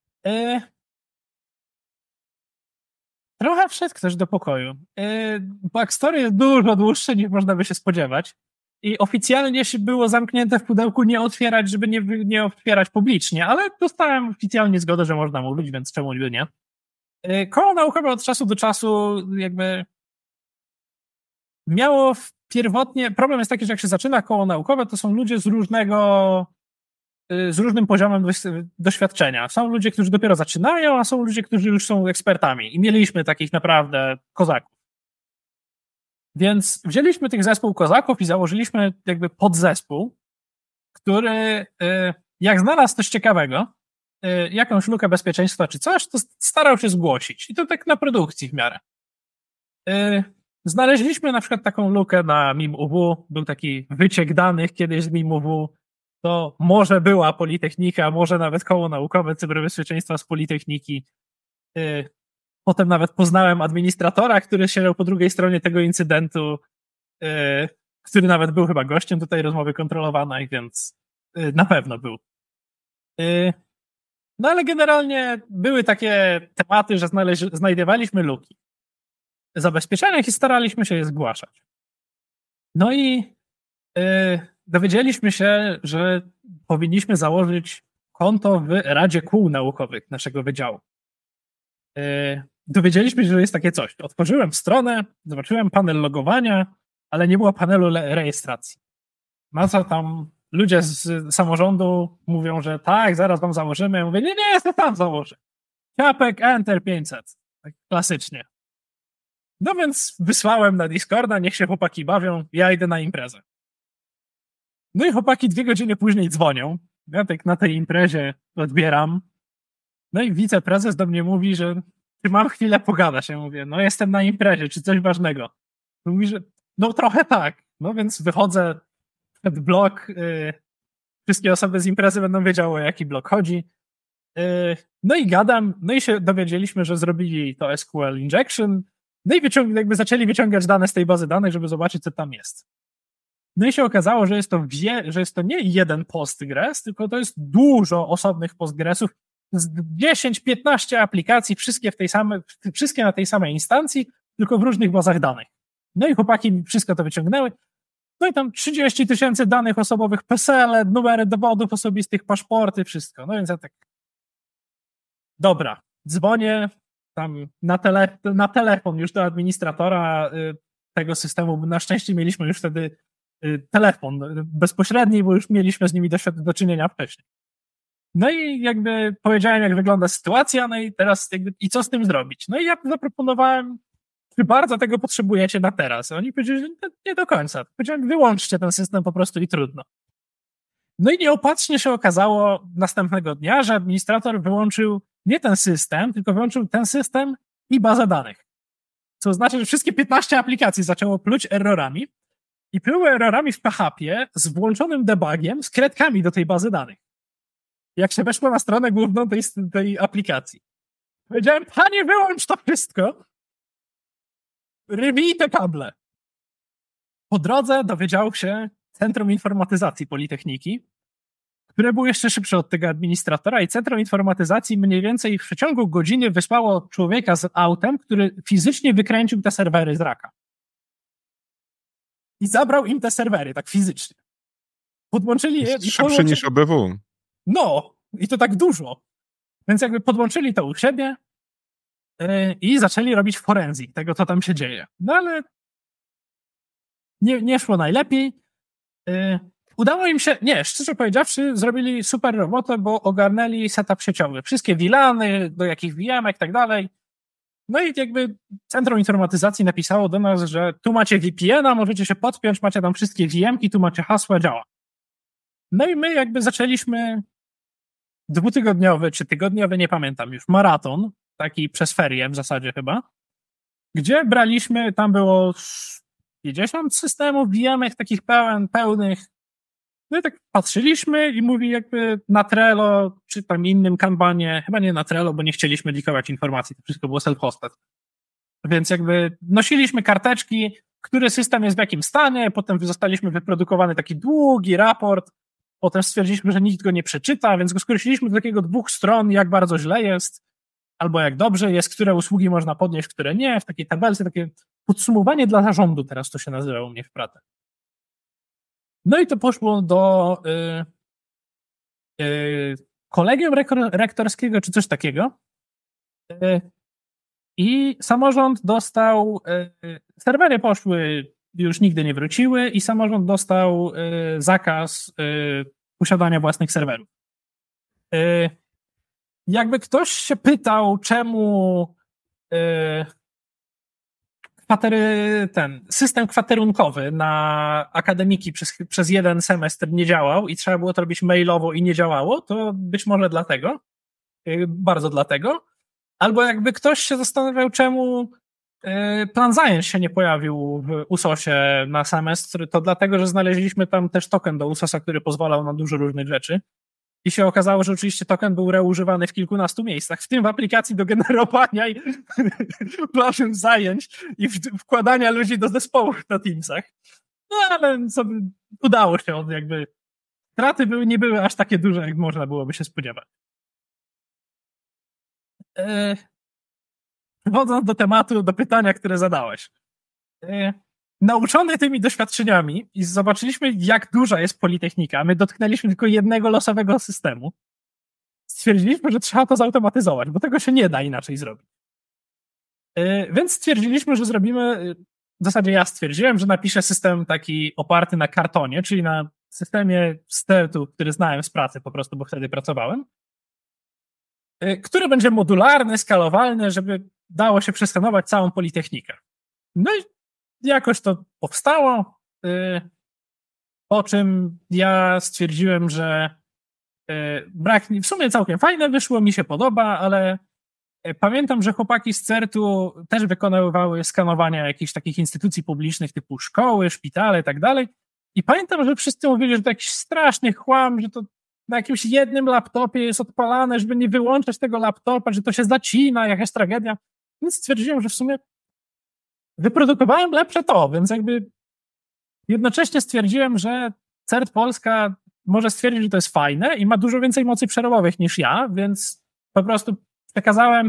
Trochę wszedł ktoś do pokoju. Backstory jest dużo dłuższe niż można by się spodziewać i oficjalnie było zamknięte w pudełku nie otwierać, żeby nie otwierać publicznie, ale dostałem oficjalnie zgodę, że można mówić, więc czemu by nie. Koło naukowe od czasu do czasu jakby miało pierwotnie... Problem jest taki, że jak się zaczyna koło naukowe, to są ludzie z różnym poziomem doświadczenia. Są ludzie, którzy dopiero zaczynają, a są ludzie, którzy już są ekspertami. I mieliśmy takich naprawdę kozaków. Więc wzięliśmy tych zespół kozaków i założyliśmy jakby podzespół, który jak znalazł coś ciekawego, jakąś lukę bezpieczeństwa czy coś, to starał się zgłosić. I to tak na produkcji w miarę. Znaleźliśmy na przykład taką lukę na MIM-UW. Był taki wyciek danych kiedyś z MIM-UW. To może była Politechnika, może nawet koło naukowe cyberbezpieczeństwa z Politechniki. Potem nawet poznałem administratora, który siedział po drugiej stronie tego incydentu, który nawet był chyba gościem tutaj rozmowy kontrolowanej, więc na pewno był. No ale generalnie były takie tematy, że znajdowaliśmy luki w zabezpieczeniach i staraliśmy się je zgłaszać. No i dowiedzieliśmy się, że powinniśmy założyć konto w Radzie Kół Naukowych naszego wydziału. Dowiedzieliśmy się, że jest takie coś. Otworzyłem stronę, zobaczyłem panel logowania, ale nie było panelu rejestracji. Na co tam ludzie z samorządu mówią, że tak, zaraz wam założymy. Ja mówię, nie, ja to tam założę. Ciapek, Enter 500. Tak klasycznie. No więc wysłałem na Discorda, niech się chłopaki bawią, ja idę na imprezę. No i chłopaki 2 godziny później dzwonią. Ja tak na tej imprezie odbieram. No i wiceprezes do mnie mówi, że czy mam chwilę pogadać. Ja mówię, no jestem na imprezie, czy coś ważnego. Mówi, że no trochę tak. No więc wychodzę przed blok. Wszystkie osoby z imprezy będą wiedziały, o jaki blok chodzi. No i gadam. No i się dowiedzieliśmy, że zrobili to SQL injection. No i jakby zaczęli wyciągać dane z tej bazy danych, żeby zobaczyć, co tam jest. No i się okazało, że jest to nie jeden Postgres, tylko to jest dużo osobnych Postgresów, z 10-15 aplikacji, wszystkie na tej samej instancji, tylko w różnych bazach danych. No i chłopaki wszystko to wyciągnęły. No i tam 30 000 danych osobowych, PESEL, numery dowodów osobistych, paszporty, wszystko. No więc ja tak, dobra, dzwonię tam na telefon już do administratora tego systemu, bo na szczęście mieliśmy już wtedy telefon bezpośredni, bo już mieliśmy z nimi do czynienia wcześniej. No i jakby powiedziałem, jak wygląda sytuacja, no i teraz i co z tym zrobić? No i ja zaproponowałem, czy bardzo tego potrzebujecie na teraz? Oni powiedzieli, że nie do końca. Powiedziałem, wyłączcie ten system po prostu i trudno. No i nieopatrznie się okazało następnego dnia, że administrator wyłączył nie ten system, tylko wyłączył ten system i bazę danych. Co oznacza, że wszystkie 15 aplikacji zaczęło pluć errorami i pluły errorami w PHP z włączonym debugiem, z kredkami do tej bazy danych. Jak się weszło na stronę główną tej aplikacji. Powiedziałem, panie, wyłącz to wszystko. rwij te kable. Po drodze dowiedział się Centrum Informatyzacji Politechniki, które było jeszcze szybsze od tego administratora i Centrum Informatyzacji mniej więcej w przeciągu godziny wysłało człowieka z autem, który fizycznie wykręcił te serwery z raka. I zabrał im te serwery, tak fizycznie. Podłączyli je... Jest szybszy niż OBW. No, i to tak dużo. Więc jakby podłączyli to u siebie i zaczęli robić forensik tego, co tam się dzieje. No ale nie szło najlepiej. Udało im się, szczerze powiedziawszy, zrobili super robotę, bo ogarnęli setup sieciowy. Wszystkie VLANy, do jakich VM-ek i tak dalej. No i jakby Centrum Informatyzacji napisało do nas, że tu macie VPN-a, możecie się podpiąć, macie tam wszystkie VM-ki, tu macie hasła, działa. No i my jakby zaczęliśmy 2-tygodniowy czy tygodniowy, nie pamiętam już, maraton, taki przez ferie w zasadzie chyba, gdzie braliśmy, tam było 50 systemów VM-ek takich pełnych. No i tak patrzyliśmy i mówi jakby na Trello, czy tam innym Kanbanie, chyba nie na Trello, bo nie chcieliśmy likować informacji, to wszystko było self-hosted. Więc jakby nosiliśmy karteczki, który system jest w jakim stanie, potem zostaliśmy wyprodukowany taki długi raport, potem stwierdziliśmy, że nikt go nie przeczyta, więc go skreśliliśmy do takiego 2 stron, jak bardzo źle jest, albo jak dobrze jest, które usługi można podnieść, które nie, w takiej tabelce, takie podsumowanie dla zarządu, teraz to się nazywa u mnie w pracy. No i to poszło do kolegium rektorskiego, czy coś takiego. I samorząd dostał, serwery poszły, już nigdy nie wróciły i samorząd dostał zakaz posiadania własnych serwerów. Jakby ktoś się pytał, czemu system kwaterunkowy na akademiki przez jeden semestr nie działał i trzeba było to robić mailowo i nie działało, to być może dlatego, bardzo dlatego. Albo jakby ktoś się zastanawiał, czemu plan zajęć się nie pojawił w USOS-ie na semestr, to dlatego, że znaleźliśmy tam też token do USOS-a, który pozwalał na dużo różnych rzeczy. I się okazało, że oczywiście token był reużywany w kilkunastu miejscach, w tym w aplikacji do generowania i planów zajęć i wkładania ludzi do zespołów na Teamsach. No ale sobie udało się, jakby straty nie były aż takie duże, jak można byłoby się spodziewać. Wchodząc do tematu, do pytania, które zadałeś. Nauczony tymi doświadczeniami i zobaczyliśmy, jak duża jest Politechnika, my dotknęliśmy tylko jednego losowego systemu, stwierdziliśmy, że trzeba to zautomatyzować, bo tego się nie da inaczej zrobić. Więc stwierdziliśmy, że zrobimy, w zasadzie ja stwierdziłem, że napiszę system taki oparty na kartonie, czyli na systemie stertu, który znałem z pracy po prostu, bo wtedy pracowałem, który będzie modularny, skalowalny, żeby dało się przeskanować całą Politechnikę. No i jakoś to powstało, po czym ja stwierdziłem, że w sumie całkiem fajne wyszło, mi się podoba, ale pamiętam, że chłopaki z CERT-u też wykonywały skanowania jakichś takich instytucji publicznych typu szkoły, szpitale i tak dalej i pamiętam, że wszyscy mówili, że to jakiś straszny chłam, że to na jakimś jednym laptopie jest odpalane, żeby nie wyłączać tego laptopa, że to się zacina, jakaś tragedia. Więc stwierdziłem, że w sumie wyprodukowałem lepsze to, więc jakby jednocześnie stwierdziłem, że CERT Polska może stwierdzić, że to jest fajne i ma dużo więcej mocy przerobowych niż ja, więc po prostu przekazałem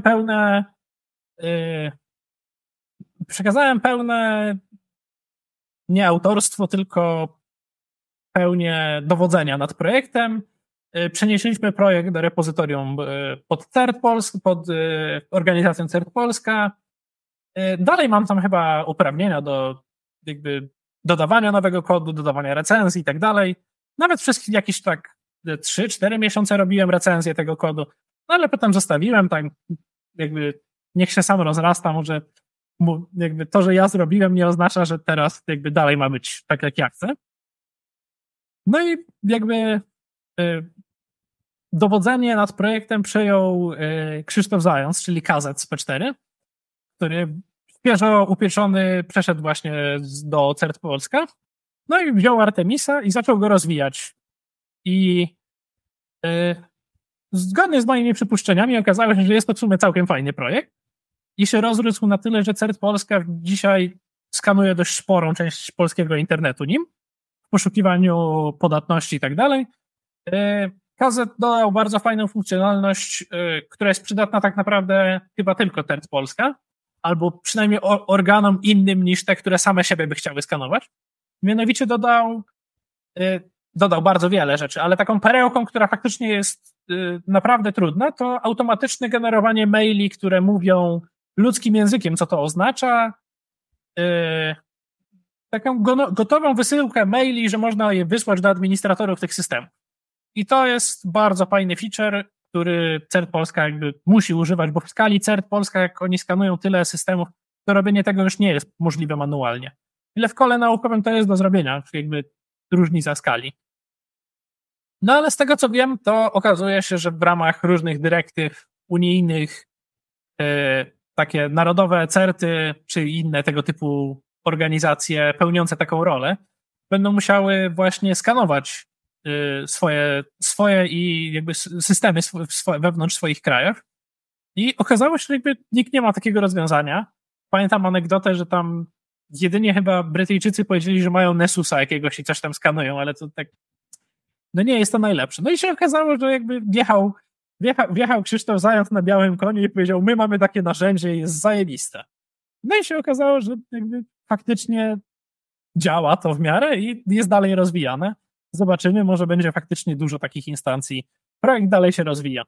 pełne nie autorstwo, tylko pełnię dowodzenia nad projektem. Przenieśliśmy projekt do repozytorium pod CERT Polska, pod organizacją CERT Polska. Dalej mam tam chyba uprawnienia do jakby dodawania nowego kodu, dodawania recenzji i tak dalej. Nawet przez jakieś tak 3-4 miesiące robiłem recenzję tego kodu, no ale potem zostawiłem, tak jakby niech się sam rozrasta, może jakby to, że ja zrobiłem, nie oznacza, że teraz jakby dalej ma być tak, jak ja chcę. No i jakby dowodzenie nad projektem przejął Krzysztof Zając, czyli KZ z P4, który świeżo upieczony przeszedł właśnie do CERT Polska, no i wziął Artemisa i zaczął go rozwijać. I zgodnie z moimi przypuszczeniami okazało się, że jest to w sumie całkiem fajny projekt. i się rozrósł na tyle, że CERT Polska dzisiaj skanuje dość sporą część polskiego internetu nim, w poszukiwaniu podatności i tak dalej. KZ dodał bardzo fajną funkcjonalność, która jest przydatna tak naprawdę chyba tylko CERT Polska, albo przynajmniej organom innym niż te, które same siebie by chciały skanować. Mianowicie dodał bardzo wiele rzeczy, ale taką perełką, która faktycznie jest naprawdę trudna, to automatyczne generowanie maili, które mówią ludzkim językiem, co to oznacza. Taką gotową wysyłkę maili, że można je wysłać do administratorów tych systemów. I to jest bardzo fajny feature, który CERT Polska jakby musi używać, bo w skali CERT Polska, jak oni skanują tyle systemów, to robienie tego już nie jest możliwe manualnie. Ile w kole naukowym to jest do zrobienia, jakby różnica skali. No ale z tego co wiem, to okazuje się, że w ramach różnych dyrektyw unijnych takie narodowe CERTy czy inne tego typu organizacje pełniące taką rolę będą musiały właśnie skanować swoje i jakby systemy wewnątrz swoich krajów. I okazało się, że jakby nikt nie ma takiego rozwiązania. Pamiętam anegdotę, że tam jedynie chyba Brytyjczycy powiedzieli, że mają Nessusa jakiegoś i coś tam skanują, ale to tak no nie jest to najlepsze. No i się okazało, że jakby wjechał Krzysztof Zając na białym koniu i powiedział, my mamy takie narzędzie i jest zajebiste. No i się okazało, że jakby faktycznie działa to w miarę i jest dalej rozwijane. Zobaczymy, może będzie faktycznie dużo takich instancji. Projekt dalej się rozwija.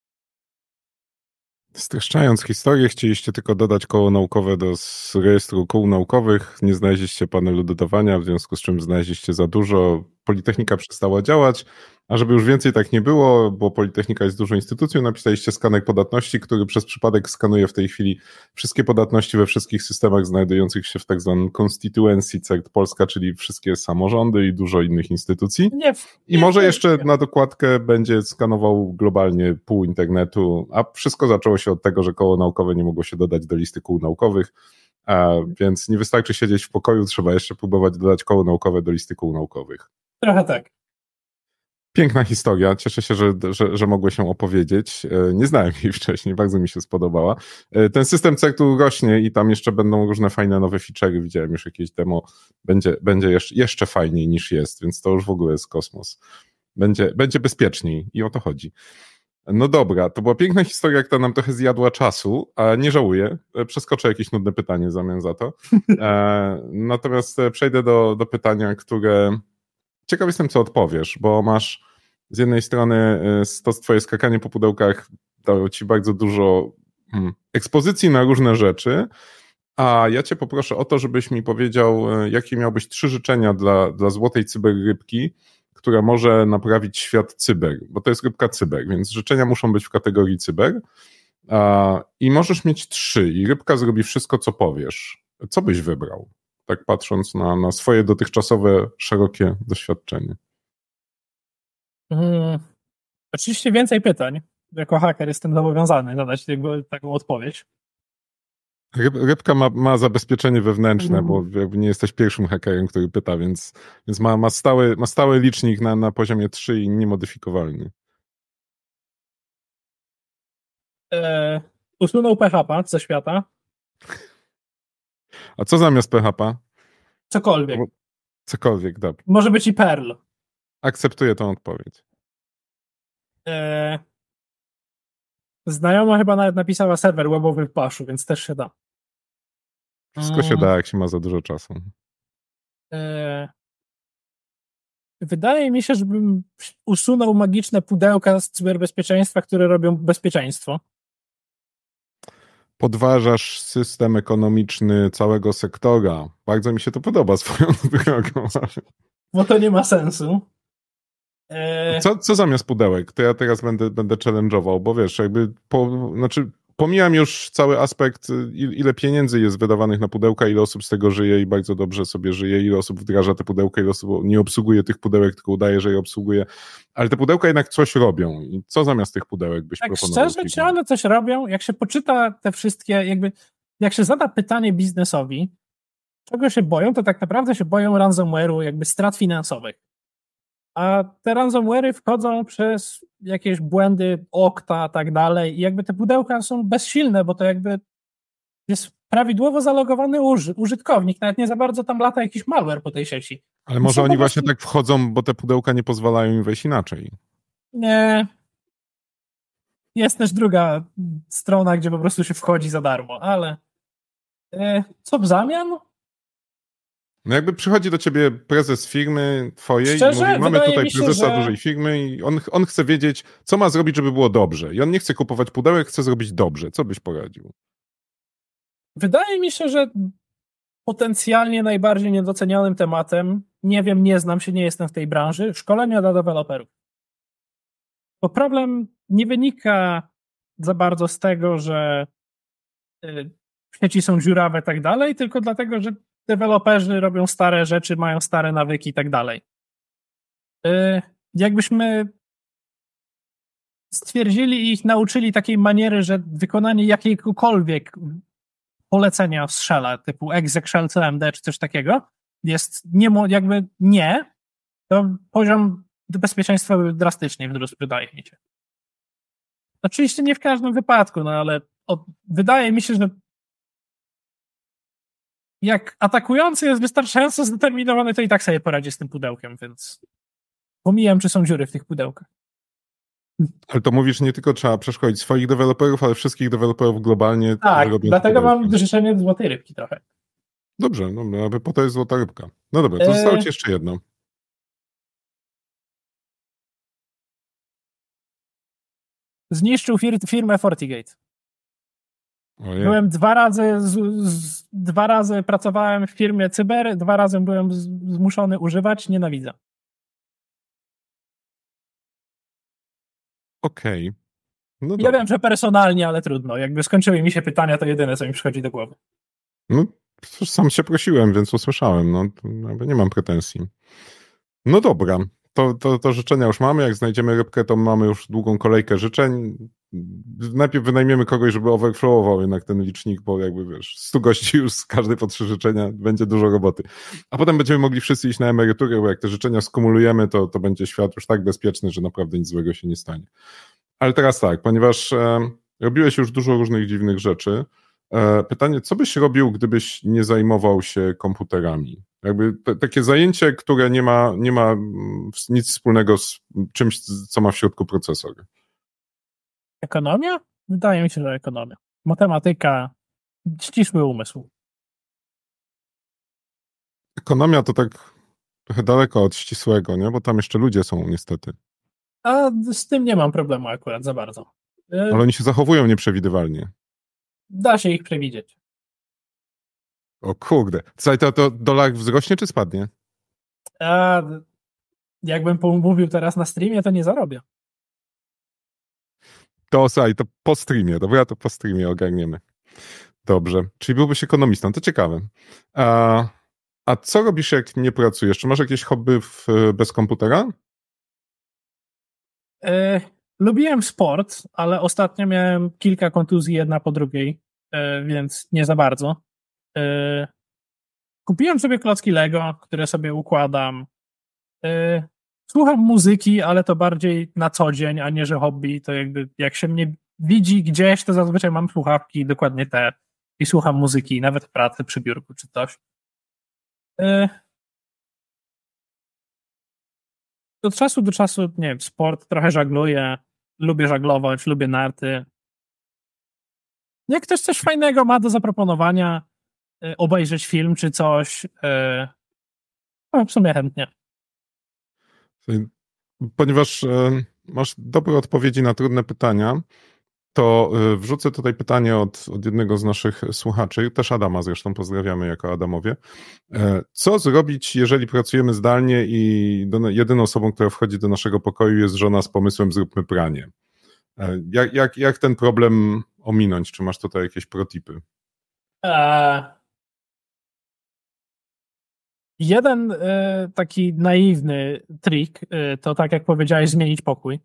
Streszczając historię, chcieliście tylko dodać koło naukowe do rejestru kół naukowych. Nie znaleźliście panelu dodawania, w związku z czym znaleźliście za dużo. Politechnika przestała działać, a żeby już więcej tak nie było, bo Politechnika jest dużą instytucją, napisaliście skaner podatności, który przez przypadek skanuje w tej chwili wszystkie podatności we wszystkich systemach znajdujących się w tak zwanym constituency CERT Polska, czyli wszystkie samorządy i dużo innych instytucji. I może jeszcze na dokładkę będzie skanował globalnie pół internetu, a wszystko zaczęło się od tego, że koło naukowe nie mogło się dodać do listy kół naukowych, więc nie wystarczy siedzieć w pokoju, trzeba jeszcze próbować dodać koło naukowe do listy kół naukowych. Trochę tak. Piękna historia, cieszę się, że mogłeś się opowiedzieć. Nie znałem jej wcześniej, bardzo mi się spodobała. Ten system CERT-u rośnie i tam jeszcze będą różne fajne nowe feature'y, widziałem już jakieś demo, będzie jeszcze fajniej niż jest, więc to już w ogóle jest kosmos. Będzie bezpieczniej i o to chodzi. No dobra, to była piękna historia, która nam trochę zjadła czasu, a nie żałuję. Przeskoczę jakieś nudne pytanie w zamian za to. Natomiast przejdę do pytania, które... Ciekaw jestem, co odpowiesz, bo masz z jednej strony to twoje skakanie po pudełkach dało ci bardzo dużo ekspozycji na różne rzeczy, a ja cię poproszę o to, żebyś mi powiedział, jakie miałbyś 3 życzenia dla złotej cyberrybki, która może naprawić świat cyber, bo to jest rybka cyber, więc życzenia muszą być w kategorii cyber i możesz mieć 3 i rybka zrobi wszystko, co powiesz. Co byś wybrał? Tak patrząc na swoje dotychczasowe, szerokie doświadczenie. Oczywiście więcej pytań. Jako haker jestem zobowiązany dodać taką odpowiedź. Rybka ma zabezpieczenie wewnętrzne, bo jakby nie jesteś pierwszym hakerem, który pyta, więc ma stały licznik na poziomie 3 i niemodyfikowalny. Usunął PHP ze świata. A co zamiast PHP? Cokolwiek. Cokolwiek, dobrze. Może być i Perl. Akceptuję tą odpowiedź. Znajoma chyba nawet napisała serwer webowy w Bashu, więc też się da. Wszystko się da, jak się ma za dużo czasu. Wydaje mi się, żebym usunął magiczne pudełka z cyberbezpieczeństwa, które robią bezpieczeństwo. Podważasz system ekonomiczny całego sektora. Bardzo mi się to podoba swoją drogą. Bo to nie ma sensu. Co zamiast pudełek? To ja teraz będę challenge'ował, bo wiesz, pomijam już cały aspekt, ile pieniędzy jest wydawanych na pudełka, ile osób z tego żyje i bardzo dobrze sobie żyje, ile osób wdraża te pudełka, ile osób nie obsługuje tych pudełek, tylko udaje, że je obsługuje. Ale te pudełka jednak coś robią. I co zamiast tych pudełek byś proponował? Szczerze, czy one coś robią? Jak się poczyta te wszystkie, jak się zada pytanie biznesowi, czego się boją, to tak naprawdę się boją ransomware'u, strat finansowych. A te ransomware'y wchodzą przez jakieś błędy Okta i tak dalej i te pudełka są bezsilne, bo to jest prawidłowo zalogowany użytkownik, nawet nie za bardzo tam lata jakiś malware po tej sieci. Ale może oni właśnie tak wchodzą, bo te pudełka nie pozwalają im wejść inaczej. Nie. Jest też druga strona, gdzie po prostu się wchodzi za darmo, ale co w zamian? No jakby przychodzi do ciebie prezes firmy twojej Szczerze, i mówi, mamy tutaj prezesa że... dużej firmy i on chce wiedzieć, co ma zrobić, żeby było dobrze. I on nie chce kupować pudełek, chce zrobić dobrze. Co byś poradził? Wydaje mi się, że potencjalnie najbardziej niedocenianym tematem, nie wiem, nie znam się, nie jestem w tej branży, szkolenia dla deweloperów. Bo problem nie wynika za bardzo z tego, że sieci są dziurawe i tak dalej, tylko dlatego, że deweloperzy robią stare rzeczy, mają stare nawyki i tak dalej. Jakbyśmy stwierdzili i ich nauczyli takiej maniery, że wykonanie jakiegokolwiek polecenia w Shell'a, typu exec shell cmd czy coś takiego, jest jakby nie, to poziom bezpieczeństwa by drastycznie wzrósł, wydaje mi się. Oczywiście nie w każdym wypadku, no ale wydaje mi się, że jak atakujący jest wystarczająco zdeterminowany, to i tak sobie poradzi z tym pudełkiem, więc pomijam, czy są dziury w tych pudełkach. Ale to mówisz, nie tylko trzeba przeszkolić swoich deweloperów, ale wszystkich deweloperów globalnie. Tak, dlatego mam życzenie złotej rybki trochę. Dobrze, no, aby po to jest złota rybka. No dobra, to zostało ci jeszcze jedno. Zniszczył firmę FortiGate. Ojej. Byłem dwa razy pracowałem w firmie cyber, 2 razy byłem zmuszony używać, nienawidzę. Okej. No ja wiem, że personalnie, ale trudno. Jakby skończyły mi się pytania, to jedyne, co mi przychodzi do głowy. No, sam się prosiłem, więc usłyszałem. No, nie mam pretensji. No dobra, to życzenia już mamy. Jak znajdziemy rybkę, to mamy już długą kolejkę życzeń. Najpierw wynajmiemy kogoś, żeby overflowował jednak ten licznik, bo jakby wiesz, 100 gości już z każdej po 3 życzenia, będzie dużo roboty. A potem będziemy mogli wszyscy iść na emeryturę, bo jak te życzenia skumulujemy, to będzie świat już tak bezpieczny, że naprawdę nic złego się nie stanie. Ale teraz tak, ponieważ robiłeś już dużo różnych dziwnych rzeczy, pytanie, co byś robił, gdybyś nie zajmował się komputerami? Jakby takie zajęcie, które nie ma nic wspólnego z czymś, co ma w środku procesor. Ekonomia? Wydaje mi się, że ekonomia. Matematyka, ścisły umysł. Ekonomia to tak trochę daleko od ścisłego, nie? Bo tam jeszcze ludzie są niestety. A z tym nie mam problemu akurat za bardzo. Ale oni się zachowują nieprzewidywalnie. Da się ich przewidzieć. O kurde. Słuchaj, to dolar wzrośnie czy spadnie? A jakbym mówił teraz na streamie, to nie zarobię. To słuchaj, to po streamie, dobra? To po streamie ogarniemy. Dobrze. Czyli byłbyś ekonomistą, to ciekawe. A co robisz, jak nie pracujesz? Czy masz jakieś hobby bez komputera? Lubiłem sport, ale ostatnio miałem kilka kontuzji, jedna po drugiej, więc nie za bardzo. Kupiłem sobie klocki Lego, które sobie układam. Słucham muzyki, ale to bardziej na co dzień, a nie że hobby. To jakby jak się mnie widzi gdzieś, to zazwyczaj mam słuchawki, dokładnie te, i słucham muzyki, nawet w pracy, przy biurku czy coś. Od czasu do czasu, nie wiem, sport, trochę żagluję, lubię żaglować, lubię narty. Jak ktoś coś fajnego ma do zaproponowania, obejrzeć film czy coś, w sumie chętnie. Ponieważ masz dobre odpowiedzi na trudne pytania, to wrzucę tutaj pytanie od jednego z naszych słuchaczy, też Adama zresztą, pozdrawiamy jako Adamowie. Co zrobić, jeżeli pracujemy zdalnie i jedyną osobą, która wchodzi do naszego pokoju, jest żona z pomysłem zróbmy pranie? Jak ten problem ominąć? Czy masz tutaj jakieś protipy? Jeden taki naiwny trik to, tak jak powiedziałeś, zmienić pokój.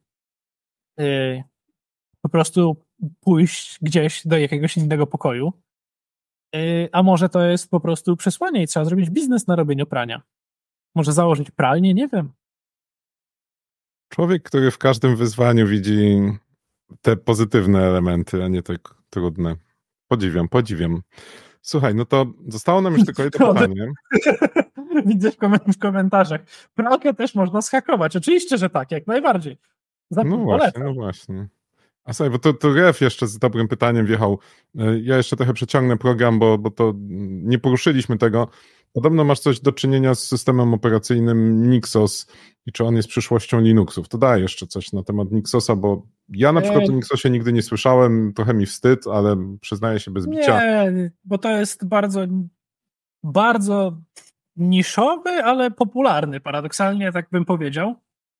Po prostu pójść gdzieś do jakiegoś innego pokoju. A może to jest po prostu przesłanie i trzeba zrobić biznes na robieniu prania. Może założyć pralnię, nie wiem. Człowiek, który w każdym wyzwaniu widzi te pozytywne elementy, a nie te trudne. Podziwiam. Słuchaj, no to zostało nam już tylko jedno pytanie. Widzę w komentarzach. Pralkę też można zhakować. Oczywiście, że tak, jak najbardziej. No właśnie. A słuchaj, bo to Ref jeszcze z dobrym pytaniem wjechał. Ja jeszcze trochę przeciągnę program, bo to nie poruszyliśmy tego. Podobno masz coś do czynienia z systemem operacyjnym Nixos i czy on jest przyszłością Linuxów. To daj jeszcze coś na temat Nixosa, bo ja na przykład o Nixosie nigdy nie słyszałem, trochę mi wstyd, ale przyznaję się bez bicia. Nie, bo to jest bardzo, bardzo niszowy, ale popularny, paradoksalnie, tak bym powiedział.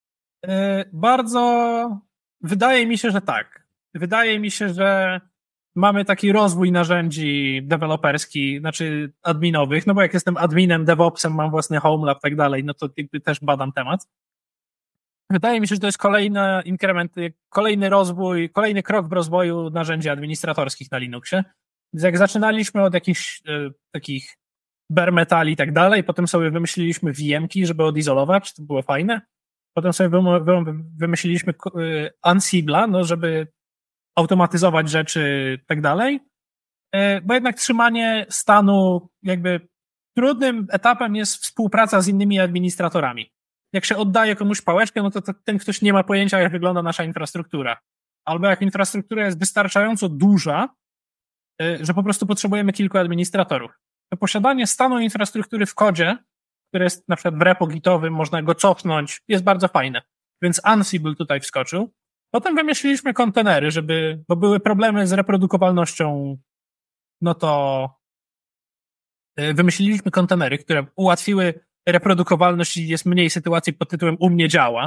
Bardzo, wydaje mi się, że tak. Wydaje mi się, że mamy taki rozwój narzędzi deweloperskich, znaczy adminowych, no bo jak jestem adminem, DevOpsem, mam własny Homelab i tak dalej, no to jakby też badam temat. Wydaje mi się, że to jest kolejny inkrement, kolejny rozwój, kolejny krok w rozwoju narzędzi administratorskich na Linuxie. Więc jak zaczynaliśmy od jakichś takich bare metali i tak dalej, potem sobie wymyśliliśmy VM-ki, żeby odizolować, to było fajne. Potem sobie wymyśliliśmy Ansible'a, no żeby automatyzować rzeczy i tak dalej, bo jednak trzymanie stanu, jakby trudnym etapem jest współpraca z innymi administratorami. Jak się oddaje komuś pałeczkę, no to ten ktoś nie ma pojęcia, jak wygląda nasza infrastruktura. Albo jak infrastruktura jest wystarczająco duża, że po prostu potrzebujemy kilku administratorów. To posiadanie stanu infrastruktury w kodzie, które jest na przykład w repo gitowym, można go cofnąć, jest bardzo fajne. Więc Ansible tutaj wskoczył. Potem wymyśliliśmy kontenery, bo były problemy z reprodukowalnością, no to wymyśliliśmy kontenery, które ułatwiły reprodukowalność i jest mniej sytuacji pod tytułem u mnie działa.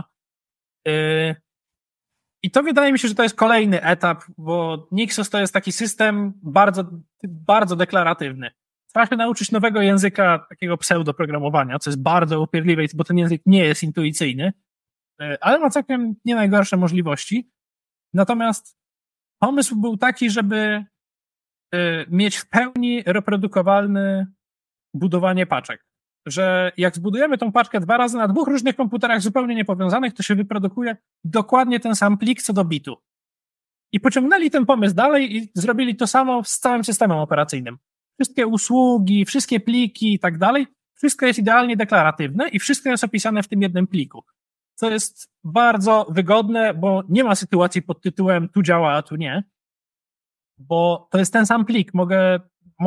I to wydaje mi się, że to jest kolejny etap, bo Nixos to jest taki system bardzo, bardzo deklaratywny. Trzeba się nauczyć nowego języka takiego pseudoprogramowania, co jest bardzo upierdliwe, bo ten język nie jest intuicyjny, ale ma całkiem nie najgorsze możliwości. Natomiast pomysł był taki, żeby mieć w pełni reprodukowalne budowanie paczek. Że jak zbudujemy tą paczkę 2 razy na 2 różnych komputerach zupełnie niepowiązanych, to się wyprodukuje dokładnie ten sam plik co do bitu. I pociągnęli ten pomysł dalej i zrobili to samo z całym systemem operacyjnym. Wszystkie usługi, wszystkie pliki i tak dalej, wszystko jest idealnie deklaratywne i wszystko jest opisane w tym jednym pliku. Co jest bardzo wygodne, bo nie ma sytuacji pod tytułem tu działa, a tu nie. Bo to jest ten sam plik. Mogę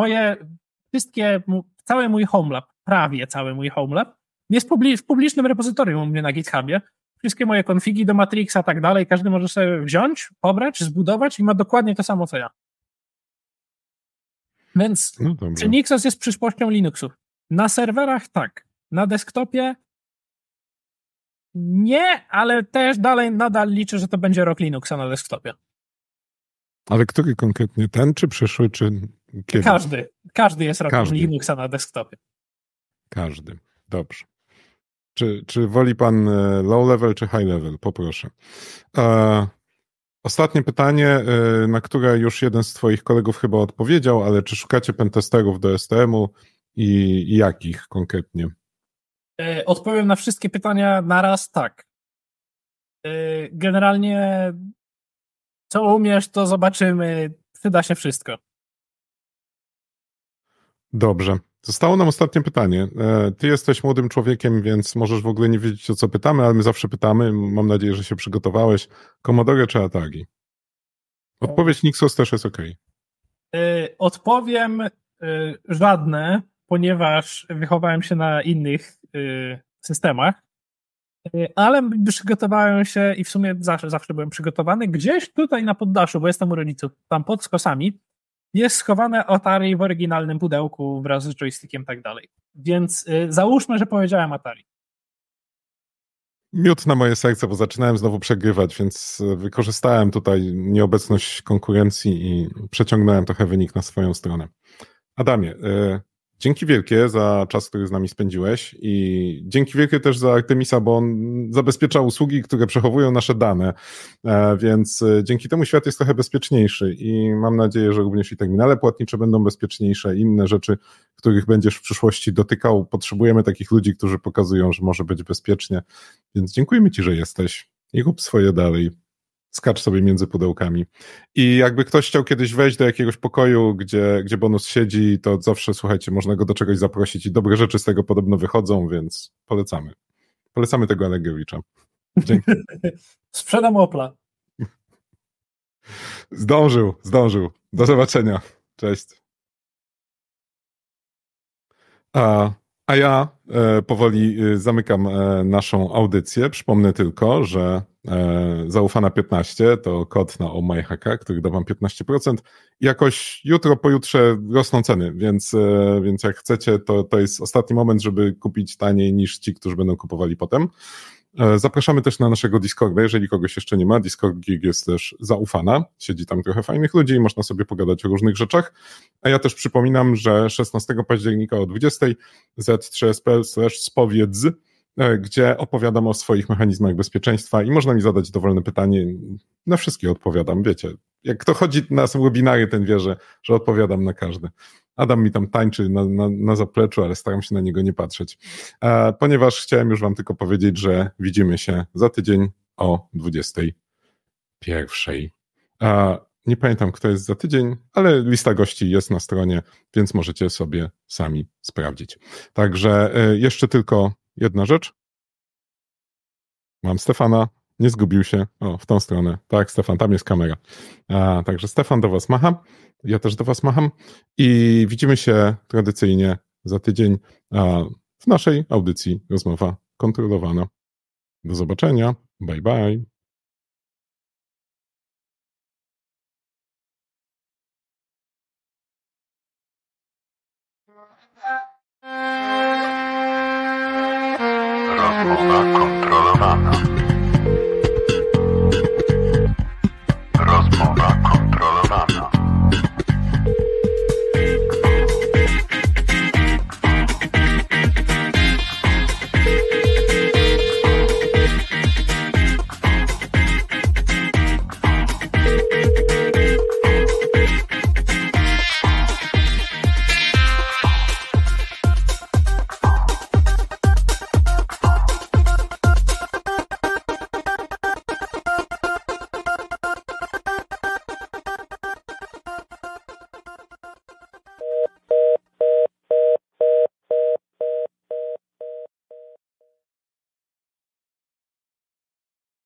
cały mój Homelab, prawie cały mój Homelab jest w publicznym repozytorium u mnie na GitHubie. Wszystkie moje konfigi do Matrixa, tak dalej, każdy może sobie wziąć, pobrać, zbudować i ma dokładnie to samo, co ja. Więc czy Nixos jest przyszłością Linuxów? Na serwerach tak. Na desktopie nie, ale też nadal liczę, że to będzie rok Linuxa na desktopie. Ale który konkretnie? Ten czy przyszły, czy kiedy? Każdy jest rokiem Linuxa na desktopie. Każdy. Dobrze. Czy woli pan low level czy high level? Poproszę. Ostatnie pytanie, na które już jeden z twoich kolegów chyba odpowiedział, ale czy szukacie pentesterów do STM-u i jakich konkretnie? Odpowiem na wszystkie pytania naraz tak. Generalnie co umiesz, to zobaczymy. Przyda się wszystko. Dobrze. Zostało nam ostatnie pytanie. Ty jesteś młodym człowiekiem, więc możesz w ogóle nie wiedzieć, o co pytamy, ale my zawsze pytamy. Mam nadzieję, że się przygotowałeś. Commodore czy Atari? Odpowiedź Nixos też jest ok. Odpowiem żadne, ponieważ wychowałem się na innych systemach, ale przygotowałem się i w sumie zawsze byłem przygotowany. Gdzieś tutaj na poddaszu, bo jestem u rodziców, tam pod skosami, jest schowane Atari w oryginalnym pudełku wraz z joystickiem i tak dalej. Więc załóżmy, że powiedziałem Atari. Miód na moje serce, bo zaczynałem znowu przegrywać, więc wykorzystałem tutaj nieobecność konkurencji i przeciągnąłem trochę wynik na swoją stronę. Adamie, dzięki wielkie za czas, który z nami spędziłeś i dzięki wielkie też za Artemisa, bo on zabezpiecza usługi, które przechowują nasze dane, więc dzięki temu świat jest trochę bezpieczniejszy i mam nadzieję, że również i terminale płatnicze będą bezpieczniejsze, inne rzeczy, których będziesz w przyszłości dotykał. Potrzebujemy takich ludzi, którzy pokazują, że może być bezpiecznie, więc dziękujemy ci, że jesteś i rób swoje dalej. skacz sobie między pudełkami. I jakby ktoś chciał kiedyś wejść do jakiegoś pokoju, gdzie bonus siedzi, to zawsze, słuchajcie, można go do czegoś zaprosić i dobre rzeczy z tego podobno wychodzą, więc polecamy. Polecamy tego Alegiewicza. Dzięki. Sprzedam Opla. Zdążył. Do zobaczenia. Cześć. A ja powoli zamykam naszą audycję. Przypomnę tylko, że Zaufana 15 to kod na OhMyHacka, który da wam 15%. Jakoś jutro, pojutrze rosną ceny, więc jak chcecie, to jest ostatni moment, żeby kupić taniej niż ci, którzy będą kupowali potem. Zapraszamy też na naszego Discorda, jeżeli kogoś jeszcze nie ma. Discord Gig jest też Zaufana. Siedzi tam trochę fajnych ludzi i można sobie pogadać o różnych rzeczach. A ja też przypominam, że 16 października o 20 z3spl/spowiedz, gdzie opowiadam o swoich mechanizmach bezpieczeństwa i można mi zadać dowolne pytanie. Na wszystkie odpowiadam, wiecie. Jak kto chodzi na webinary, ten wie, że odpowiadam na każde. Adam mi tam tańczy na zapleczu, ale staram się na niego nie patrzeć. Ponieważ chciałem już wam tylko powiedzieć, że widzimy się za tydzień o 21:00. Nie pamiętam, kto jest za tydzień, ale lista gości jest na stronie, więc możecie sobie sami sprawdzić. Także jeszcze tylko jedna rzecz. Mam Stefana, nie zgubił się. O, w tą stronę. Tak, Stefan, tam jest kamera. Także Stefan do was macha, ja też do was macham i widzimy się tradycyjnie za tydzień w naszej audycji Rozmowa Kontrolowana. Do zobaczenia. Bye, bye. Rozmowa kontrolowana.